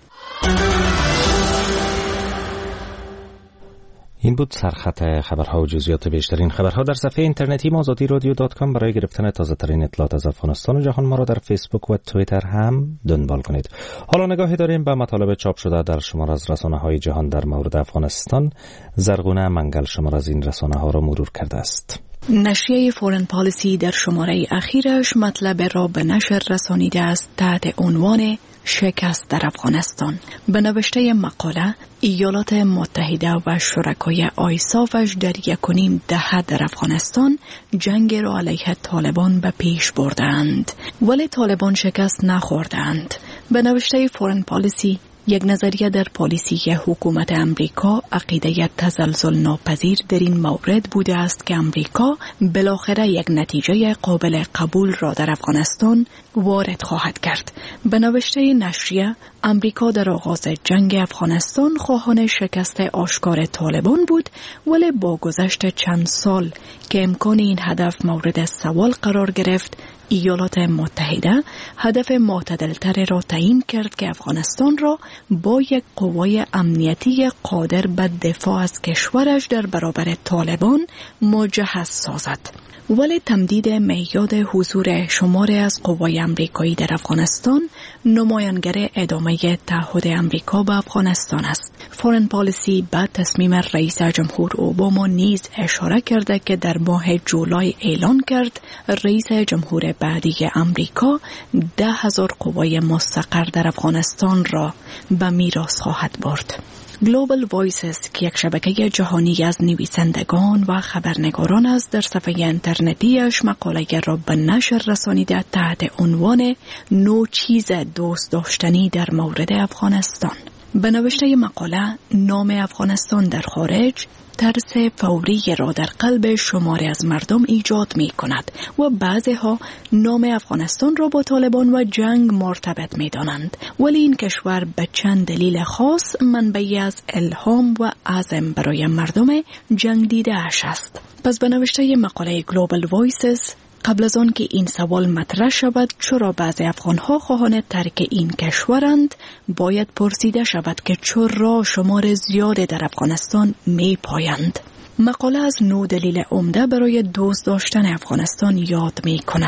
این بود سرخط خبرها و جزئیات بیشترین خبرها در صفحه اینترنتی ما آزادی رادیو دات کام. برای گرفتن تازه ترین اطلاعات از افغانستان و جهان ما را در فیسبوک و توییتر هم دنبال کنید. حالا نگاهی داریم به مطالب چاپ شده در شمار از رسانه‌های جهان در مورد افغانستان. زرغونه منگل شمار از این رسانه‌ها را مرور کرده است. نشریه فورن پالیسی در شماره اخیرش مطلب را به نشر رسانیده است تحت عنوان شکست در افغانستان. به نوشته مقاله، ایالات متحده و شرکای آیسافش در یک و نیم دهه در افغانستان جنگ را علیه طالبان به پیش بردند، ولی طالبان شکست نخوردند. به نوشته فورن پالیسی، یک نظریه در پالیسی حکومت امریکا عقیده تزلزل ناپذیر در این مورد بوده است که امریکا بالاخره یک نتیجه قابل قبول را در افغانستان وارد خواهد کرد. به نوشته نشریه، امریکا در آغاز جنگ افغانستان خواهان شکست آشکار طالبان بود، ولی با گذشت چند سال که امکان این هدف مورد سوال قرار گرفت، ایالات متحده هدف معتدل‌تر را تعیین کرد که افغانستان را با یک قوای امنیتی قادر به دفاع از کشورش در برابر طالبان مجهز سازد. ولی تمدید میعاد حضور شماری از قوای امریکایی در افغانستان نمایانگر ادامه تعهد امریکا به افغانستان است. فورن پالیسی بعد تصمیم رئیس جمهور اوباما نیز اشاره کرده که در ماه جولای اعلان کرد رئیس جمهور بعدی امریکا ده هزار قوای مستقر در افغانستان را به میراث خواهد برد. گلوبال وایسز که یک شبکه جهانی از نویسندگان و خبرنگاران است، در صفحه اینترنتیش مقاله را به نشر رسانیده تحت عنوان نو چیز دوست داشتنی در مورد افغانستان. به نوشته مقاله، نام افغانستان در خارج ترس فوری را در قلب شماری از مردم ایجاد می کند و بعضی ها نام افغانستان را با طالبان و جنگ مرتبط می دانند، ولی این کشور به چند دلیل خاص منبعی از الهام و عزم برای مردم جنگ دیده اش است. پس به نوشته مقاله گلوبال وایسز، قبل از آن که این سوال مطرح شود چرا بعضی افغان‌ها خواهان ترک این کشورند، باید پرسیده شود که چرا شمار زیادی در افغانستان می پایند. مقاله از نو دلیل عمده برای دوست داشتن افغانستان یاد می کند.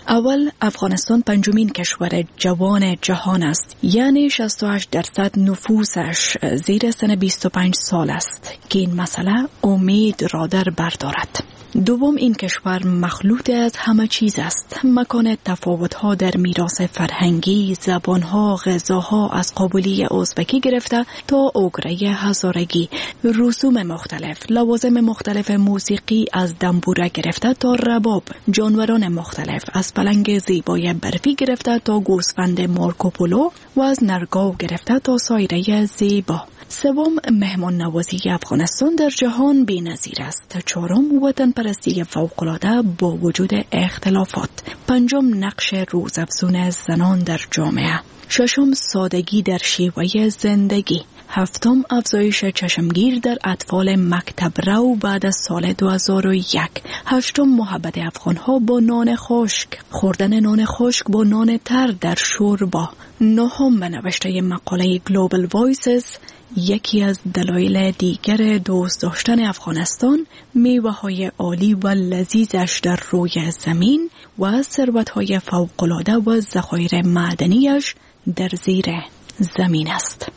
اول، افغانستان پنجمین کشور جوان جهان است، یعنی شصت و هشت درصد نفوسش زیر سن بیست و پنج سال است که این مسئله امید را در بر دارد. دوم، این کشور مخلوط از همه چیز است. مکان تفاوت‌ها در میراث فرهنگی، زبان‌ها، غذاها از قابلی ازبکی گرفته تا اوگره هزارگی، رسوم مختلف، لوازم مختلف موسیقی از دنبوره گرفته تا رباب، جانوران مختلف از پلنگ زیبای برفی گرفته تا گوسفند مارکوپولو و از نرگاو گرفته تا سایره زیبا. سوم، مهمان نوازی افغانستان در جهان بی‌نظیر است. چهارم، وطن پرستی فوق‌العاده با وجود اختلافات. پنجم، نقش روزافزون زنان در جامعه. ششم، سادگی در شیوه زندگی. هفتم، افزایش چشمگیر در اطفال مکتب رو بعد از سال دو هزار و یک. هشتم، محبت افغانها با نان خشک، خوردن نان خشک با نان تر در شوربا. نهم، به نوشته مقاله گلوبال وایسز، یکی از دلایل دیگر دوست داشتن افغانستان میوه‌های عالی و لذیذش در روی زمین و ثروت‌های فوق‌العاده و ذخایر معدنیش در زیر زمین است.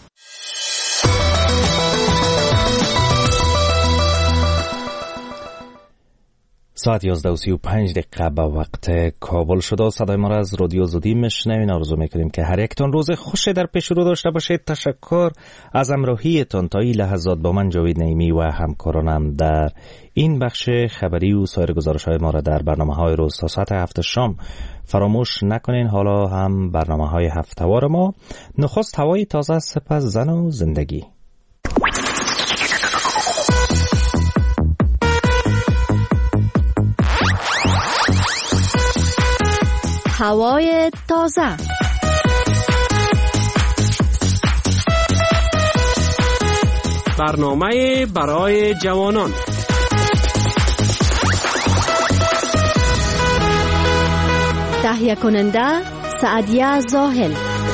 ساعت یازده و سی و پنج دقیقه به وقت کابل شده. صدای ما را از رادیو آزادی میشنوین. آرزو میکنیم که هر یکتان روز خوشی در پیش رو داشته باشید. تشکر از همراهیتان تا این لحظات. با من جاوید نعیمی و همکارانم در این بخش خبری و سایر گزارش‌های ما را در برنامه‌های روز تا ساعت هفت شام فراموش نکنین. حالا هم برنامه‌های هفته‌وار ما. نخست هوای تازه، سپس زن و زندگی. هوای تازه. برنامه برای جوانان. تهیه کننده سعدیه زاهل.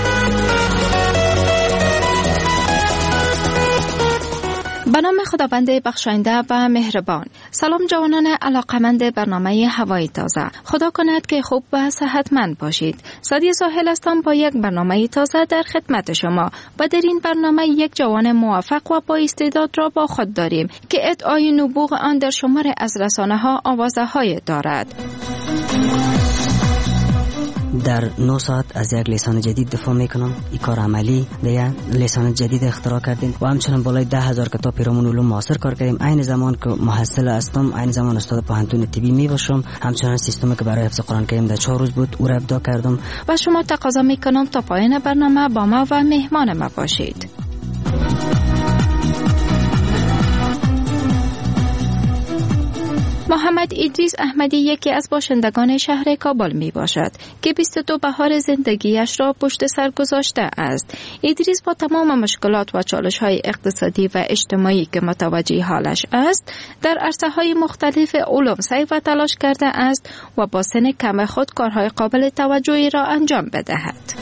به نام خداوند بخشاینده و مهربان. سلام جوانان علاقمند برنامه هوای تازه. خدا کند که خوب و صحتمند باشید. سعدیه زاهل هستم با یک برنامه تازه در خدمت شما و در این برنامه یک جوان موفق و با استعداد را با خود داریم که ادعای نبوغ آن در شمار از رسانه ها آوازه های دارد. در نه ساعت از یک لسان جدید دفاع میکنم. این کار عملی دیگه لسان جدید اختراع کردیم و همچنان بالای ده هزار کتاب پیرامون علوم معاصر کار کردیم. عین زمان که محصل هستم، عین زمان استاد پوهنتون طبی می باشم. همچنان سیستمی که برای حفظ قرآن کریم در چهار روز بود او را ابداع کردم. و شما تقاضا میکنم تا پایان برنامه با ما و مهمان ما باشید. محمد ادریس احمدی یکی از باشندگان شهر کابل می باشد که بیست و دو بهار زندگیش را پشت سر گذاشته است. ادریس با تمام مشکلات و چالش‌های اقتصادی و اجتماعی که متوجه حالش است، در عرصه‌های مختلف علوم سعی و تلاش کرده است و با سن کم خود کارهای قابل توجهی را انجام بدهد.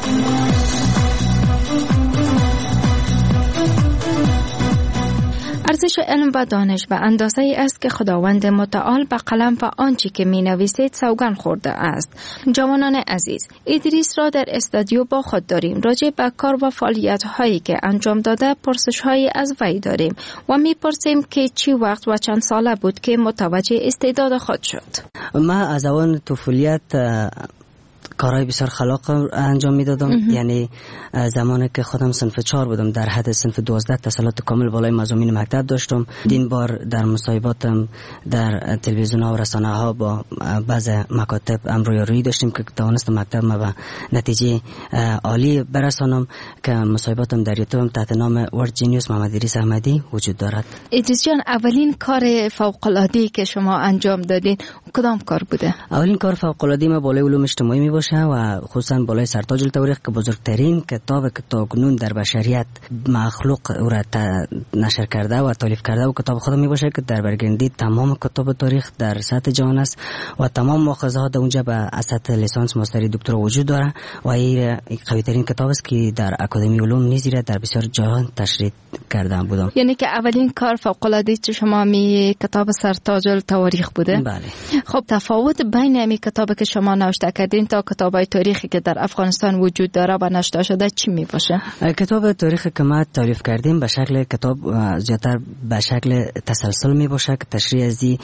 ارزش علم و دانش به اندازه ای است که خداوند متعال به قلم و آنچه که می نویسید سوگند خورده است. جوانان عزیز، ادریس را در استودیو با خود داریم. راجع به کار و فعالیت هایی که انجام داده پرسش هایی از وی داریم و می پرسیم که چی وقت و چند ساله بود که متوجه استعداد خود شد. ما از آن طفولیت کارهای بسیار خلاق انجام میدادم. یعنی زمانی که خودم صنف چهار بودم، در حد صنف دوازده تسلط کامل بالای مضامین مکتب داشتم. این بار در مصاحباتم در تلویزیون ها و رسانه ها با بعض مکاتب هم رویارویی داشتیم که توانستم مکتب ما به نتیجه عالی برسانم که مصاحباتم در یوتیوب تحت نام ورد جینیوس محمد ادریس احمدی وجود دارد. ادریس جان، اولین کار فوق العاده که شما انجام دادین کدام کار بوده؟ اولین کار فوق العاده ما بالای علوم اجتماعی می باشه میشه و خصوصا بالای سرتاج التواریخ که بزرگترین کتاب که تاکنون در بشریت مخلوق او را نشر کرده و تالیف کرده و کتاب خود می باشه که در برگردی تمام کتاب تاریخ در سطح جهان است و تمام مؤاخذات اونجا به سطح لیسانس ماستری دکترا وجود داره و این قوی ترین کتاب است که در اکادمی علوم نیز در بسیار جهان تشریح کرده بودم. یعنی که اولین کار فوق العاده چه شما می کتاب سرتاج التواریخ بوده؟ بله. خب تفاوت بین این کتابی که شما نوشته کردین تا کتابای تاریخی که در افغانستان وجود داره و نوشته شده چی می باشه؟ کتاب تاریخی که ما تالیف کردیم به شکل کتاب زیاتر به شکل تسلسل می باشه که تشریح ازی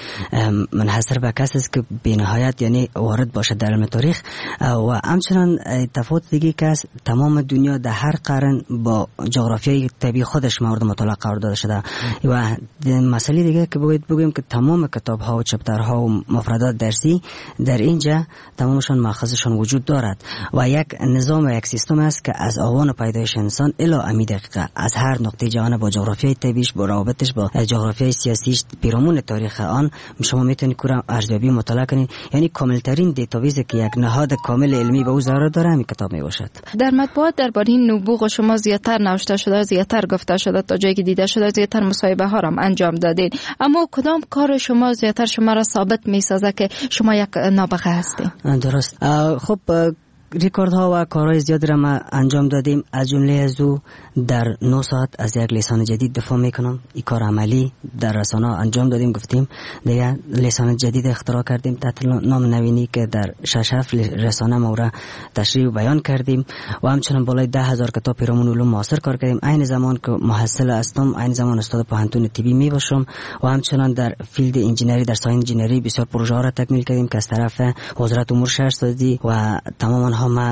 منحصر به کس است که بی‌نهایت یعنی وارد باشه در علم تاریخ و همچنان تفاوت دیگه که تمام دنیا در هر قرن با جغرافیای طبیعی خودش مورد مطالعه قرار داده شده و مسئله دیگه که باید بگیم که تمام کتاب ها و چپترها و مفردات درسی در اینجا تمامشان ماخذشان وجود دارد و یک نظام و یک سیستم است که از آوان پیدایش انسان الی امی دقیقه از هر نقطه جهان با جغرافیای طبیعیش با روابطش با جغرافیای سیاسیش پیرامون تاریخ آن شما میتونید کورا ارزیابی مطالعه کنید. یعنی کامل ترین دیتابیزی که یک نهاد کامل علمی به او ضرورت داره همین کتاب می باشد. در مطبوعات درباره نبوغ شما زیاتر نوشته شده، زیاتر گفته شده، تا جایی که دیده شده زیاتر مصاحبه ها را انجام دادین، اما کدام کار شما زیاتر شما را ثابت می سازه که شما یک نابغه هستید؟ درست. خب ریکورد ها و کارهای زیادی را ما انجام دادیم، از جمله از او در نه ساعت از یک لسان جدید دفاع میکنم. این کار عملی در رسانه انجام دادیم، گفتیم دیگه لسان جدید اختراع کردیم تحت نام نوینی که در شش هفت رسانه ما را تشریح و بیان کردیم و همچنان بالای ده هزار کتاب پیرامون علوم معاصر کار کردیم. این زمان که محصل هستم، این زمان استاد پوهنتون طبی می باشم و همچنان در فیلد انجینری در ساین انجینری بسیار پروژه ها را تکمیل کردیم که از طرف وزارت امور شهرسازی و تماما ها ما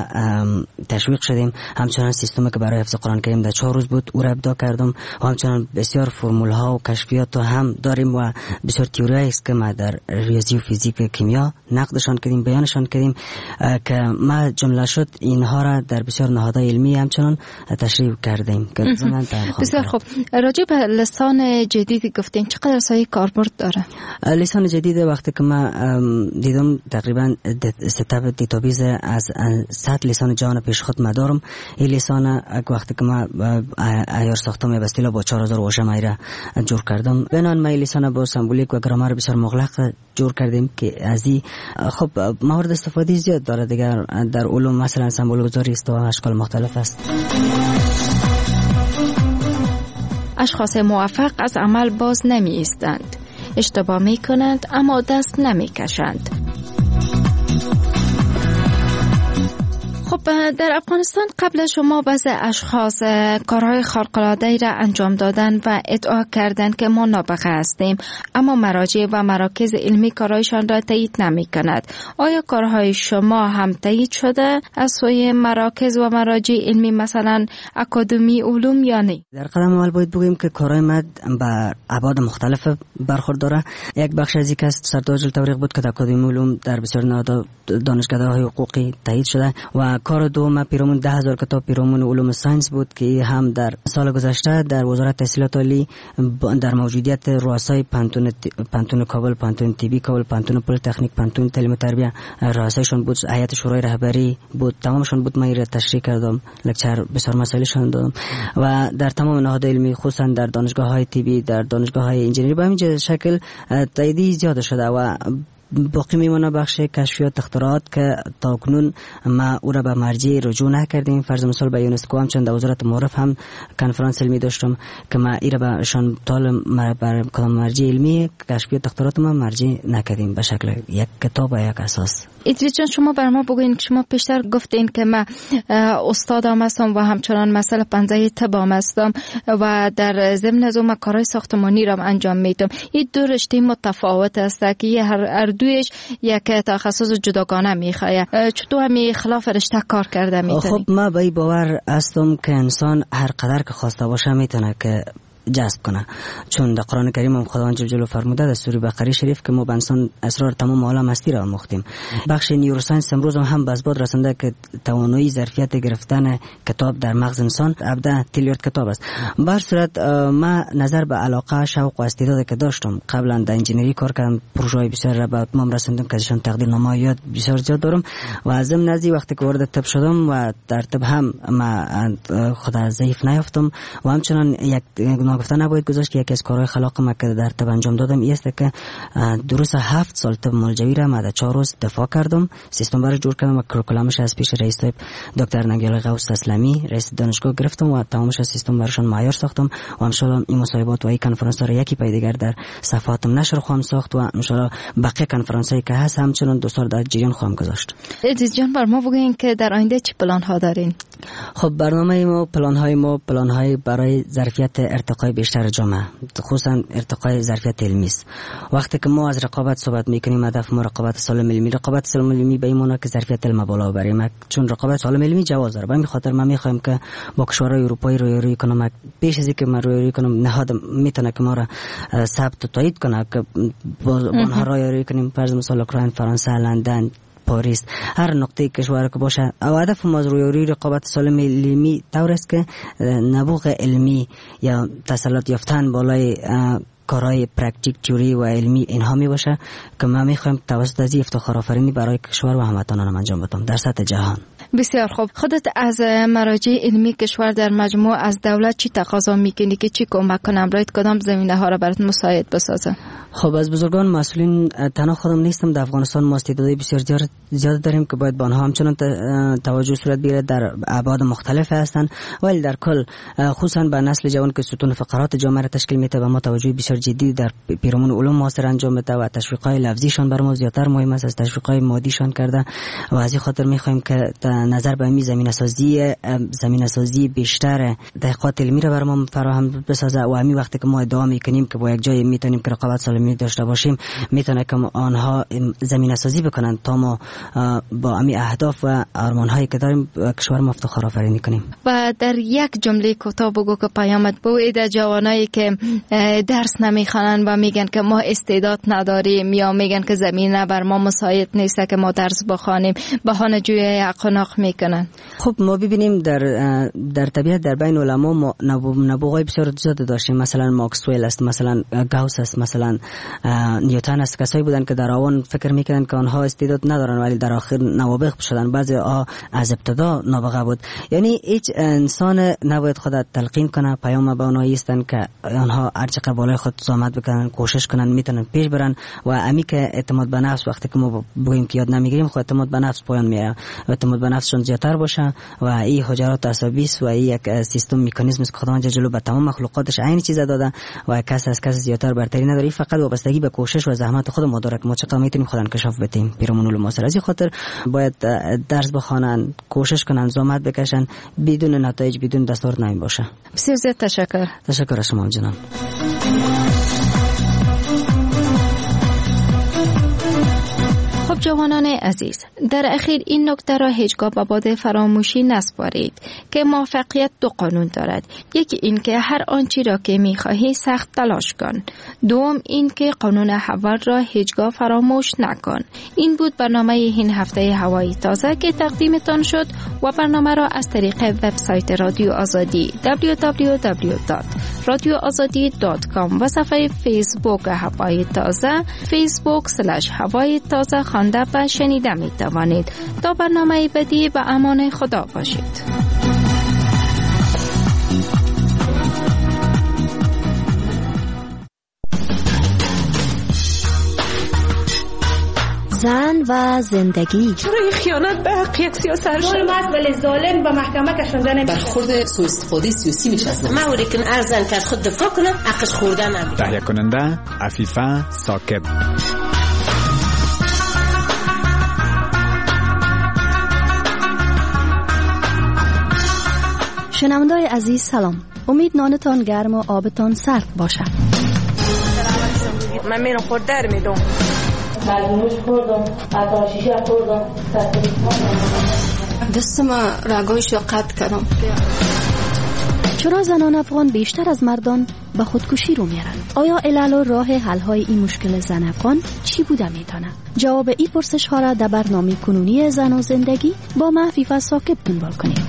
تشویق شدیم. همچنان سیستمی که برای حفظ قرآن کریم در چهار روز بود او را ابداع کردم و همچنان بسیار فرمول ها و کشفیات هم داریم و بسیار تئوری است که ما در ریاضی و فیزیک و کیمیا نقدشان کردیم، بیانشان کردیم که ما جمله شد اینها را در بسیار نهادهای علمی همچنان تشریح کردیم. بسیار خوب. راجع به لسان جدید گفتین چقدر سایه کاربرد داره؟ لسان جدید وقتی که ما دیدم تقریبا ستاب دیتابیز از صد لسان جهان پیش خود مدارم. این لسان وقتی که ما ایار ساختم بستیلا با چهار هزار واژه مایره جور کردم، بنان ما این لسان با سمبولیک و گرامر بسیار مغلق جور کردیم که از این خب مورد استفاده زیاد داره دیگر در علوم، مثلا سمبول گذاری است و اشکال مختلف است. اشخاص موفق از عمل باز نمی ایستند، اشتباه می کنند اما دست نمی کشند. خب در افغانستان قبل شما بعضی اشخاص کارهای خارق‌العاده‌ای را انجام دادن و ادعا کردند که ما نابغه هستیم، اما مراجع و مراکز علمی کارهایشان را تایید نمی‌کند. آیا کارهای شما هم تایید شده از سوی مراکز و مراجع علمی مثلا اکادمی علوم یا نه؟ در قدم اول باید بگوییم که کارهای ما به ابعاد مختلف برخورداره. یک بخش از یک است سرتاج التواریخ بود که در اکادمی علوم در بسیار نهادها دانشگاه‌های حقوقی تایید شده و کار دوم پیرامون ده هزار کتاب پیرامون علوم ساینس بود که هم در سال گذشته در وزارت تحصیلات عالی در موجودیت رؤسای پانتون پانتون کابل، پانتون طبی کابل، پانتون پلی تکنیک، پانتون تعلیم و تربیت رؤسایشون بود، هیئت شورای رهبری بود، تمامشون بود. من را تشریح کردم، لکچر بسیار مسائلشون دادم و در تمام نهادهای علمی خصوصا در دانشگاه‌های طبی، در دانشگاه‌های انجینری به همین شکل تاییدی زیاد شده و باقی میمونه بخش کشفیات اختراعات که تاکنون ما او را به مرجع رجوع نکردیم. فرض مثال به یونسکو هم چند وزارت معرف هم کنفرانس علمی داشتم که ما ای را به شان طال بر کدام مرجع علمی کشفیات اختراعات ما مرجع نکردیم به شکل یک کتاب و یک اساس. ادریس جان شما بر ما بگوین که شما پیشتر گفتین که من استادم هستم و همچنان مسئله پنجه طبام هستم و در ضمن از اون کارهای ساختمانی را انجام میدم. این دو رشته متفاوت است که یه هر دویش یک تخصص جداگانه میخواد. چطور همی خلاف رشته کار کرده میتونی؟ خب ما به این باور هستم که انسان هر قدر که خواسته باشه میتونه که جذب کنه. چون در قرآن کریم هم خداوند جل جلاله فرموده در سوره بقره شریف که ما به انسان اسرار تمام عالم هستی را آموختیم. بخش نیوروساینس امروز هم, هم به اثبات رسانده که توانایی ظرفیت گرفتن کتاب در مغز انسان هفده تریلیارد کتاب است. به هر صورت ما نظر به علاقه، شوق و استعدادی که داشتم قبلا در انجینری کار کردم، پروژه‌های بسیار را به اتمام رساندم که ازشان تقدیرنامه یاد بسیار زیاد دارم و از ضمن نزی وقتی که وارد طب شدم و در طب هم ما خود ضعیف نیافتم و همچنان یک ناگفته نباید گذاشت که یکی از کارهای خلاق ما که در طب انجام دادم این است که درست هفت سال طب ملجوی را ما در چهار روز دفاع کردم، سیستم برای جور کردم و کریکولمش از پیش رئیس طب دکتر نگیال غوث اسلمی رئیس دانشگاه گرفتم و تمامش از سیستم براشون معیار ساختم و ان شاء الله این مصاحبات و این کنفرانس را یکی پای دیگر در صفحاتم نشر خواهم ساخت و ان شاء الله بقیه کنفرانسایی که هست همچنان دو سال در جریان خواهم گذاشت. عزیز جان بر ما بگوین که در آینده چه پلان ها دارین؟ خب برنامه ما، پلان های ما پلان های برای ظرفیت ارتقای بیشتر جامعه، خصوصا ارتقای ظرفیت علمی است. وقتی که ما از رقابت صحبت میکنیم هدف ما رقابت سالم علمی. رقابت سالم علمی به این معنی که ظرفیت علم بالا ببریم، چون رقابت سالم علمی جواز داره. به همین خاطر ما میخوایم که با کشورهای اروپایی رویارویی کنیم. پیش از اینکه ما رویارویی کنیم نهاد میتونه که ما را ثبت و تایید کنه که با اونها رویارویی کنیم. فرض مثال اوکراین، فرانسه، لندن، پاریس، هر نقطه کشور که باشه. او هدف ما از رویارویی رقابت سالم علمی طور است که نبوغ علمی یا تسلط یافتن بالای کارهای پرکتیک، تئوری و علمی اینها می باشه که ما میخوایم توسط از افتخار آفرینی برای کشور و هموطنانم انجام بدم در سطح جهان. بسیار خوب. خودت از مراجع علمی کشور در مجموع از دولت چی تقاضا میکنی که چی کمک کنم برای کدام زمینه ها را برات مساعد بسازه؟ خب از بزرگان مسئولین تنها خودم نیستم. در افغانستان ما استعدادهای بسیار زیاد داریم که باید با آنها همچنان توجه صورت بگیرد. در ابعاد مختلف هستند ولی در کل خصوصا به نسل جوان که ستون فقرات جامعه را تشکیل میده و ما توجه بسیار جدی در پیرامون علوم معاصر انجام میده و تشویق‌های لفظیشان بر ما زیاتر مهم است از تشویق‌های مادیشان کرده و از این خاطر می‌خوایم که نظر به می زمینه سازی زمینه سازی بیشتر تحقیقات علمی را برام فراهم بسازه و همین وقتی که ما ادعا می‌کنیم که با یک جای میتونیم که رقابت سالمی داشته باشیم میتونه که آنها زمینه سازی بکنن تا ما با همین اهداف و آرمان‌هایی که داریم کشور ما افتخار آفرینی کنیم. و در یک جمله کوتاه بگو که پیامت بود جوانایی که درس نمیخوانن و میگن که ما استعداد نداریم یا میگن که زمینه بر ما مساعد نیست که ما درس بخوانیم بهانه جوی اقناق میکنن. خب ما ببینیم در در طبیعت در بین علما ما نبوغای بسیار زیاد داشتیم. مثلا ماکسوئل است، مثلا گاوس است، مثلا نیوتن است. کسایی بودن که در اول فکر میکردن که آنها استعداد ندارن ولی در آخر نوابغ شدن. بعضی ها از ابتدا نابغه بود. یعنی هیچ انسان نباید خود تلقین کنه پیام به اونها هستن که آنها هرچقدر بالای خود زحمت بکنن کوشش کنن میتونن پیش برن و امی که اعتماد به نفس وقتی که ما بگیم که یاد نمیگیریم خود اعتماد به نفس پایان میاره. اعتماد به نفسشون زیادتر باشه و این حجرات عصبی است و این یک سیستم مکانیزم است که خداوند جلو به تمام مخلوقاتش عین چیز داده و کس از کس زیادتر برتری نداره. فقط وابستگی به کوشش و زحمت خود ما داره که ما چقدر میتونیم خود انکشاف بدیم پیرامون علوم معاصر. از این خاطر باید درس بخوانن، کوشش کنن، زحمت بکشن، بدون نتایج بدون دستور نمی باشه. بسیار زیاد تشکر. تشکر از شما جناب. خب جوانان عزیز، در اخیر این نکته را هیچگاه به باد فراموشی نسپارید که موفقیت دو قانون دارد. یکی این که هر آنچه را که می‌خواهی سخت تلاش کن. دوم این که قانون حول را هیچگاه فراموش نکن. این بود برنامه این هفته هوای تازه که تقدیمتان شد و برنامه را از طریق وبسایت رادیو آزادی دبلیو دبلیو دبلیو دات رادیو آزادی دات کام و صفحه فیسبوک هوای تازه فیسبوک سلش هوای تازه خوانده و شنیده می توانید. تا برنامه بعدی به امان خدا باشید. زن و زندگی. چرا این خیانت به حق یک سیاست ظلم است ولی ظالم به محکمه کشنده نمیشه. برخورد سوء استفاده سیاسی میشه از ما وری کن ارزن که از خود دفاع کنه حقش خوردن نمیشه. تهیه کننده عفیفه ثاقب. شنونده‌های عزیز سلام. امید نانتان گرم و آبتان سرد باشه. من میرم خورد در میدم. معلومش خوردم، قطعه شیشه خوردم. دست ما رگایش رو قطع کردم. چرا زنان افغان بیشتر از مردان به خودکشی رو میارن. آیا علل و راه حل های این مشکل زن افغان چی بوده میتونه؟ جواب این پرسش ها را در برنامه کنونی زن و زندگی با من عفیفه ثاقب دنبال کنیم.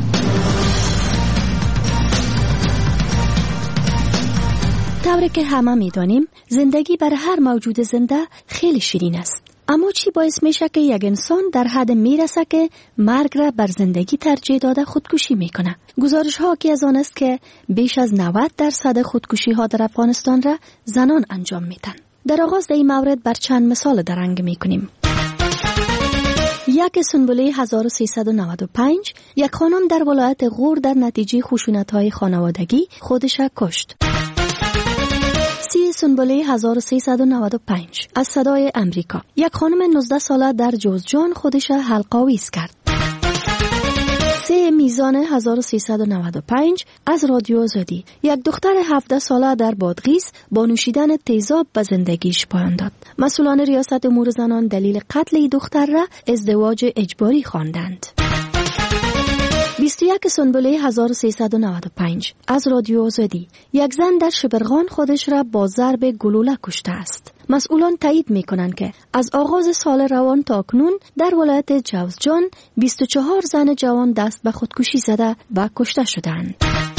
طوری که همه میدانیم زندگی بر هر موجود زنده خیلی شیرین است. اما چی باعث میشه که یک انسان در حد میرسه که مرگ را بر زندگی ترجیح داده خودکشی میکنه؟ گزارش ها که از آن است که بیش از نود درصد خودکشی ها در افغانستان را زنان انجام میدن. در آغاز این مورد بر چند مثال درنگ میکنیم. یک سنبله هزار و سیصد و نود و پنج یک خانم در ولایت غور در نتیجه خشونت‌های خانوادگی خودش را کشت. سی سنبله هزار و سیصد و نود و پنج از صدای امریکا یک خانم نوزده ساله در جوزجان خودش را حلق‌آویز کرد. سه میزان هزار و سیصد و نود و پنج از رادیو آزادی یک دختر هفده ساله در بادغیس با نوشیدن تیزاب به زندگیش پایان داد. مسئولان ریاست امور زنان دلیل قتل این دختر را ازدواج اجباری خواندند. بیست و یک سنبله هزار و سیصد و نود و پنج از رادیو آزادی یک زن در شبرغان خودش را با ضرب گلوله کشته است. مسئولان تایید می‌کنند که از آغاز سال روان تا اکنون در ولایت جوزجان بیست و چهار زن جوان دست به خودکشی زده و کشته شدند.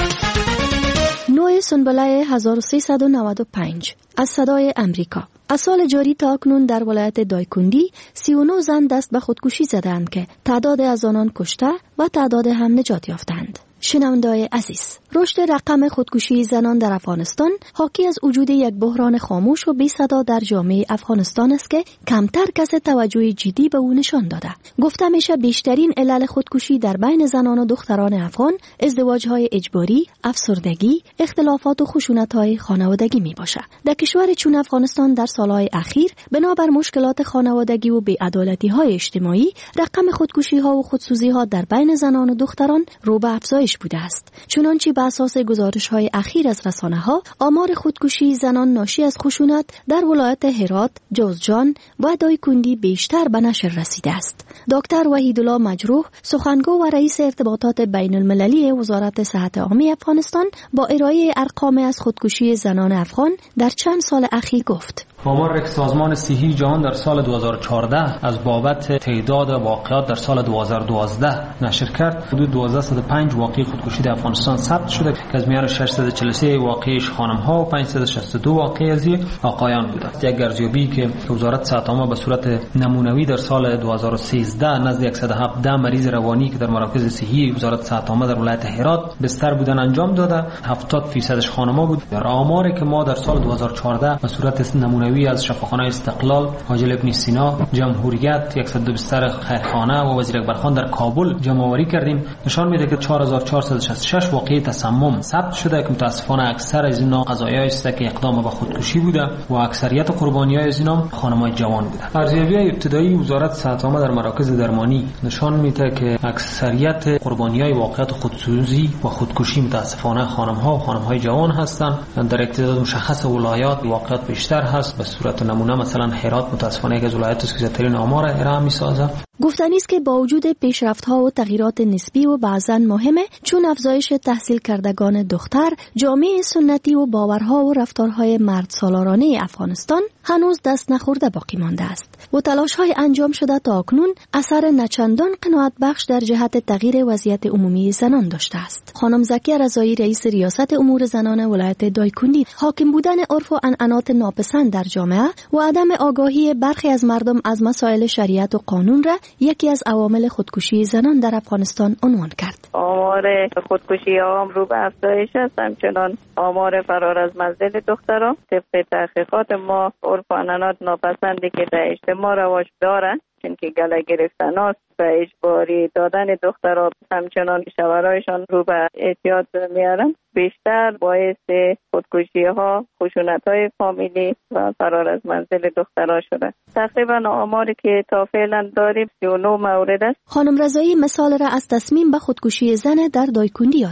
نوع سنبله هزار و سیصد و نود و پنج از صدای امریکا از سال جاری تا اکنون در ولایت دایکندی سی و نه زن دست به خودکشی زدند که تعداد از آنان کشته و تعداد هم نجات یافتند. شنونده‌های عزیز، رشد رقم خودکشی زنان در افغانستان حاکی از وجود یک بحران خاموش و بی صدا در جامعه افغانستان است که کمتر کس توجه جدی به او نشان داده. گفته میشه بیشترین علل خودکشی در بین زنان و دختران افغان ازدواج‌های اجباری، افسردگی، اختلافات و خشونت‌های خانوادگی میباشه. در کشور چون افغانستان در سالهای اخیر بنابر مشکلات خانوادگی و بی‌عدالتی‌های اجتماعی رقم خودکشی‌ها و خودسوزی‌ها در بین زنان و دختران رو به افزایش بوده است. چنانچه بر اساس گزارش‌های اخیر از رسانه‌ها آمار خودکشی زنان ناشی از خشونت در ولایت هرات، جوزجان و دایکندی بیشتر به نشر رسیده است. دکتر وحیدالله مجروح، سخنگو و رئیس ارتباطات بین المللی وزارت صحت عامه افغانستان با ارائه ارقام از خودکشی زنان افغان در چند سال اخیر گفت: آمار سازمان صحی جهان در سال دو هزار و چهارده از بابت تعداد واقعات در سال دو هزار و دوازده نشر کرد. حدود دوازده صد و پنج واقعه خودکشی در افغانستان ثبت شده که از میان ششصد و چهل و سه واقعش خانم‌ها و پانصد و شصت و دو واقعه از آقایان بوده. یک ارزیابی که وزارت صحت عامه به صورت نمونوی در سال دو هزار و سیزده نزد صد و هفده مریض روانی که در مراکز صحی وزارت صحت عامه در ولایت هرات بستر بودن انجام داده، هفتاد درصدش خانم‌ها بود. در آماری که ما در سال دو هزار و چهارده به صورت نمونوی از شفاخانه استقلال، حاجل ابن سینا، جمهوریت، صد و دو بستر خیرخانه و وزیر اکبرخان در کابل جمع آوری کردیم، نشان میده که چهار هزار و چهارصد و شصت و شش واقعه تسمم ثبت شده که متاسفانه اکثر از اینا قضایای است که اقدام به خودکشی بوده و اکثریت قربانیای از اینا خانم‌های جوان بوده. ارزیابی ابتدایی وزارت صحت عامه در مراکز درمانی نشان میده که اکثریت قربانیای واقعات خودسوزی و خودکشی متاسفانه خانم‌ها و خانم‌های جوان هستند. در تعداد مشخص ولایات واقعات بیشتر هست. به صورت نمونه مثلا هرات متاسفانه یک از ولایات است که زیاترین آمار ارائه می‌سازه. گفتنی است که با وجود پیشرفت‌ها و تغییرات نسبی و بعضاً مهمه چون افزایش تحصیل کردگان دختر، جامعه سنتی و باورها و رفتارهای مرد سالارانه افغانستان هنوز دست نخورده باقی مانده است و تلاش‌های انجام شده تا اکنون اثر نچندان قناعت بخش در جهت تغییر وضعیت عمومی زنان داشته است. خانم زکیه رضایی، رئیس ریاست امور زنان ولایت دایکندی، حاکم بودن عرف و عنعنات ناپسند در جامعه و عدم آگاهی برخی از مردم از مسائل شریعت و قانون را یکی از عوامل خودکشی زنان در افغانستان عنوان کرد. آمار خودکشی ها رو به افزایش است، همچنان آمار فرار از منزل دختران. طبق تحقیقات ما عرف و عنعنات ناپسندی که در اجتماع رواج دارند، چون که گله گرفتن است و اجباری دادن دخترها همچنان شوهرایشان رو به اعتیاد میارن، بیشتر باعث خودکشی ها، خشونت های فامیلی و فرار از منزل دخترها شده. تقریبا آماری که تا فعلا داریم سی و نه مورد است. خانم رضایی مثال را از تصمیم به خودکشی زن در دایکندی یاد کرد.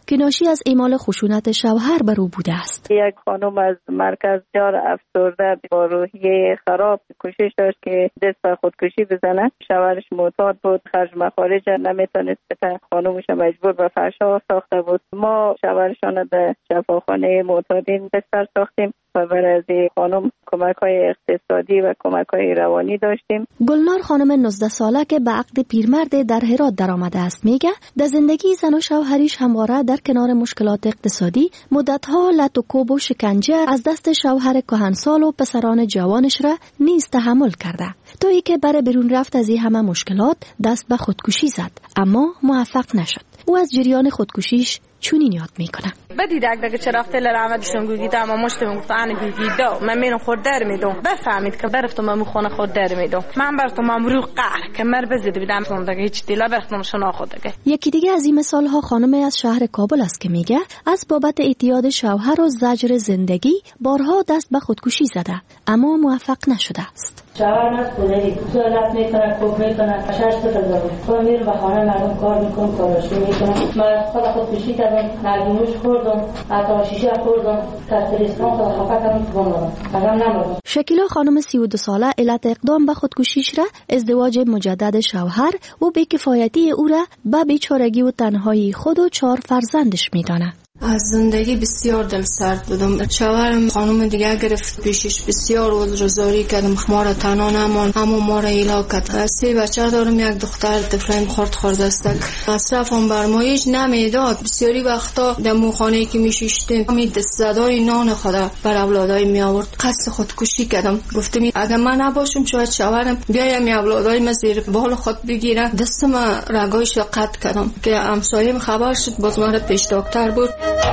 که ناشی از اعمال خشونت شوهر بر او بوده است. یک خانم از مرکز جار افسرده با روحیه خراب کوشش داشت که دست به خودکشی بزنه. شوهرش معتاد بود، خرج مخارج نمیتونست بده، خانومش مجبور به فحشا ساخته بود. ما شوهرشان در شفاخانه معتادین بستر ساختیم و برای خانم کمک های اقتصادی و کمک های روانی داشتیم. گلنار خانم نوزده ساله که به عقد پیرمرد در هرات درآمده است میگه در زندگی زن و شوهریش همواره در کنار مشکلات اقتصادی مدتها لط و کوب و شکنجه از دست شوهر کهنسال و پسران جوانش را نیز تحمل کرده، تا ای که برای بیرون رفت از این همه مشکلات دست به خودکشی زد، اما موفق نشد. او از جریان خودکشیش چونین یاد میکنه. بدی دک دک چراغ تل رحمتشون گوگیده اما مشتم گفتن گوگیده من میرم خود در میدم بفهمید که برفتم من خونه خود در میدم من برفتم امرو قهر که مر بزید بدم زندگی هیچ دیلا برفتم شنا خودگه. یکی دیگه از این مثال ها خانم از شهر کابل است که میگه از بابت اعتیاد شوهر و زجر زندگی بارها دست به خودکشی زده اما موفق نشده است. شوهر از خودی سوالات میکنه، کوک میکنه، شش تا داره. تو میرم به خانه مردم کار میکنم، کاراشی میکنم. من خود خودکشی کردم، نردموش خوردم، حتی شیشه خوردم، کاتریستان تا خفه کردم تو بمونم. مگم نمردم. شکیلا خانم سی و دو ساله علت اقدام به خودکشیش را ازدواج مجدد شوهر و بی‌کفایتی او را به بیچارگی و تنهایی خود و چهار فرزندش میدانه. از زندگی بسیار دل سرد بودم. شوهرم خانم دیگه گرفت پیشش، بسیار عذرخواهی کردم، ما را تنها نمان، اما ما را ایلا کرد. سه بچه دارم، یک دختر طفلم خرد خورده است. مصرفم بر ما هیچ نمیداد. بسیاری وقتا در خانه که میشیشتیم می دست زدای نان خدا بر اولادای می آورد. قصد خودکشی کردم. گفتم اگر من نباشم شاید شوهرم بیایم اولادای ما زیر بال خود بگیره. دستم رگایش را قطع کردم که همسایم خبر شد، باز ما را پیش دکتر بود.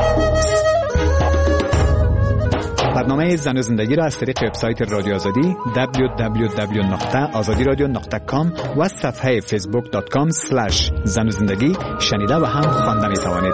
برنامه زن و زندگی را از طریق وبسایت رادیو آزادی دبلیو دبلیو دبلیو نقطه آزادی رادیو نقطه کام و صفحه فیسبوک دات کام اسلش زن و زندگی شنیده و هم خوانده می توانید.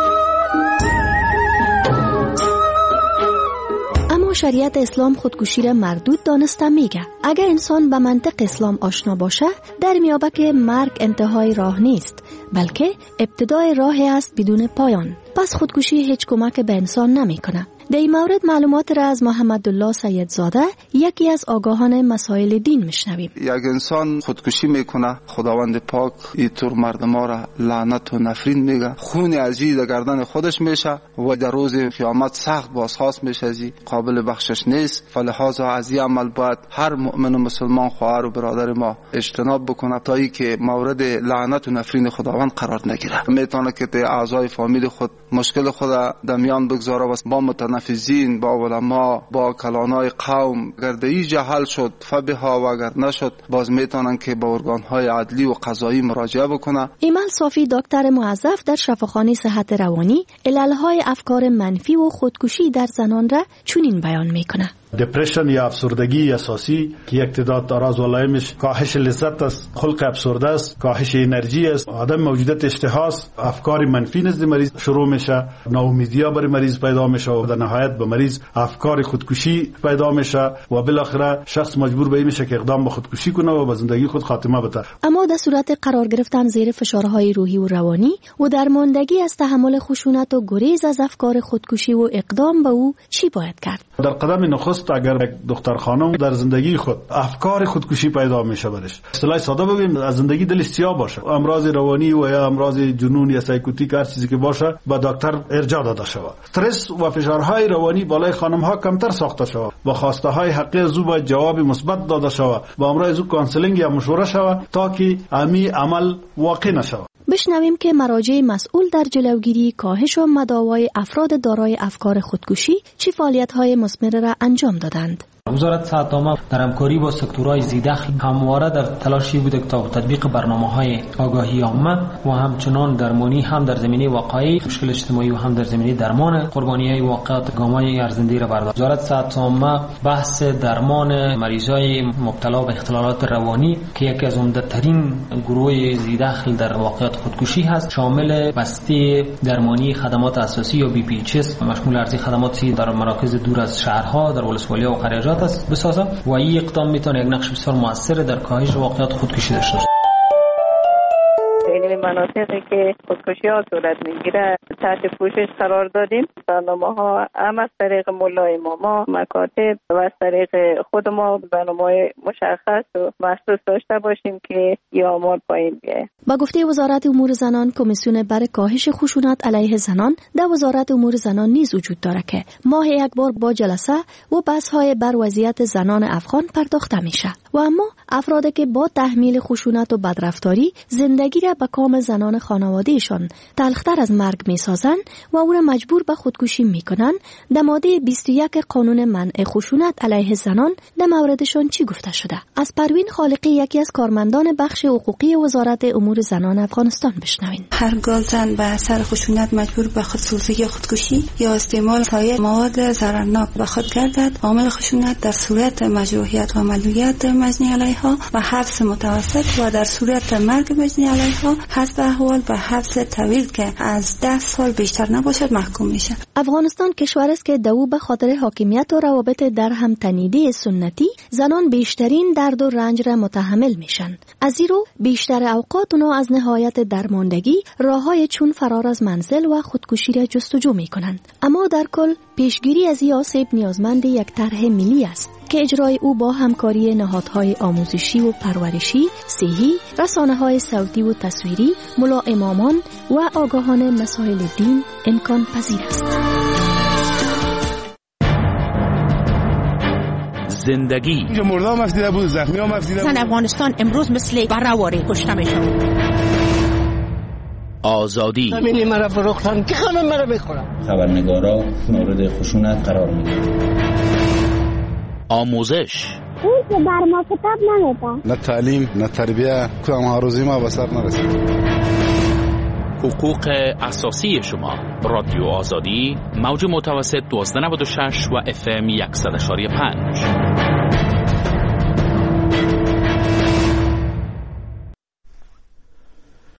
اما شریعت اسلام خودکشی را مردود دانسته میگه. اگر انسان به منطق اسلام آشنا باشه در میابه که مرگ انتهای راه نیست، بلکه ابتدای راه است بدون پایان. پس خودکشی هیچ کمک به انسان نمیکنه. در این مورد معلومات را از محمدالله سیدزاده، یکی از آگاهان مسائل دین، میشنویم. یک انسان خودکشی میکنه، خداوند پاک اینطور مردم را لعنت و نفرین میگه، خون عزیز در گردن خودش میشه و در روز قیامت سخت بازخواست میشه، ازی قابل بخشش نیست. فلهذا از این عمل باید هر مؤمن و مسلمان خواهر و برادر ما اجتناب بکنه تا ای که مورد لعنت و نفرین خداوند قرار نگیره. میتونه که به اعضای فامیل خود مشکل خود در میان بگذاره و با متنفذین، با علما، با کلانای قوم گردهی جهل شد فبها و اگر نشد باز میتونن که با ارگانهای عدلی و قضایی مراجعه بکنه. ایمان صافی دکتر موظف در شفاخانه صحت روانی عللهای افکار منفی و خودکشی در زنان را چنین بیان میکنه. دپرشن یا افسردگی اساسی که یک تعداد اعراض و علائمش کاهش لذت است، خلق افسرده است، کاهش انرژی است، عدم موجودیت اشتها است، افکار منفی نزد مریض شروع میشه، ناامیدی‌ها برای مریض پیدا میشه و در نهایت به مریض افکار خودکشی پیدا میشه و بالاخره شخص مجبور به این میشه که اقدام به خودکشی کنه و به زندگی خود خاتمه بده. اما در صورت قرار گرفتن زیر فشارهای روحی و روانی و درماندگی از تحمل خشونت و گریز از افکار خودکشی و اقدام به او چی باید کرد؟ در قدم نخست اگر یک دختر خانم در زندگی خود افکار خودکشی پیدا میشه برش، اصطلاح ساده بگیم از زندگی دلش سیاه باشه، امراض روانی و یا امراض جنون یا سایکوتیک هر چیزی که باشه به دکتر ارجاع داده شود. استرس و فشارهای روانی بالای خانم ها کمتر ساخته شود و خواسته های حقیقی از او باید جواب مثبت داده شود و امروز از او کانسلینگ یا مشوره شود تا که امی عمل واقع نشود. بشنویم که مراجع مسئول در جلوگیری کاهش و مداوای افراد دارای افکار خودکشی چه فعالیت‌های مثمر را انجام دادند. وزارت صحت عامه در همکاری با سکتورهای ذی‌دخل همواره در تلاشی بوده تا تطبیق برنامه‌های آگاهی عامه و همچنان درمانی هم در زمینه وقایع مشکل اجتماعی و هم در زمینه درمان قربانی‌های واقعات گام‌های ارزنده را برداشت. وزارت صحت عامه بحث درمان مریضای مبتلا به اختلالات روانی که یکی از عمده‌ترین گروه ذی‌دخل در واقعات خودکشی هست، شامل بسته درمانی خدمات اساسی یا بی پی اچ اس مشمول ارزی خدماتی در مراکز دور از شهرها در ولسوالی‌ها و قریه‌جات است بسازه و این اقدام میتونه یک نقش بسیار موثر در کاهش واقعات خودکشی داشته باشه. این مناطقی که خودکشی ها صورت میگیره تحت پوشش قرار دادیم. برنامه ها هم از طریق ملا اماما، مکاتب و از طریق خود ما برنامه مشخص و مخصوص داشته باشیم که این آمار پایین بیاید. با گفته وزارت امور زنان، کمیسیون برای کاهش خشونت علیه زنان در وزارت امور زنان نیز وجود دارد که ماه یک بار با جلسه و بحث‌های بر وضعیت زنان افغان پرداخته میشه و اما افرادی که با تحمیل خشونت و بدرفتاری زندگی را به کام زنان خانوادهشان تلختر از مرگ میسازند و او را مجبور به خودکشی میکنند، در ماده بیست و یک قانون منع خشونت علیه زنان در موردشان چی گفته شده؟ از پروین خالقی، یکی از کارمندان بخش حقوقی وزارت امور زنان افغانستان، بشنوین. هرگاه زن به اثر خشونت مجبور به خودسوزی یا خودکشی یا استعمال سایر مواد ضررناک به خود گردد، عامل خشونت در صورت مجروحیت و معلولیت مجنی علیها و حبس متوسط و در صورت مرگ مجنی علیها حسب احوال به حبس طویل که از ده سال بیشتر نباشد محکوم میشه. افغانستان کشور است که دو به خاطر حاکمیت و روابط در هم تنیده سنتی زنان بیشترین درد و رنج را متحمل میشن. از این رو بیشتر اوقات اونا از نهایت درماندگی راههای چون فرار از منزل و خودکشی را جستجو میکنند. اما در کل پیشگیری از این آسیب نیازمند یک طرح ملی است که اجرای او با همکاری نهادهای آموزشی و پرورشی، صحی، رسانه‌های صوتی و تصویری، ملا امامان و آگاهان مسائل دین امکان پذیر است. زندگی اینجا مردم افزیده بود، زخمی هم افزیده بود. زن افغانستان امروز مثل برهواری کشته میشن. آزادی همینی مرا فروختن که همه مرا بخورم. خبرنگارا مورد خشونت قرار میگیرن. آموزش اون که بر ما کتاب نمیده. نه تعلیم نه تربیه، کدام هاروزی ما به سر نرسید. حقوق اساسی شما. رادیو آزادی، موج متوسط دوازده نود و شش و اف ام صد و پنج.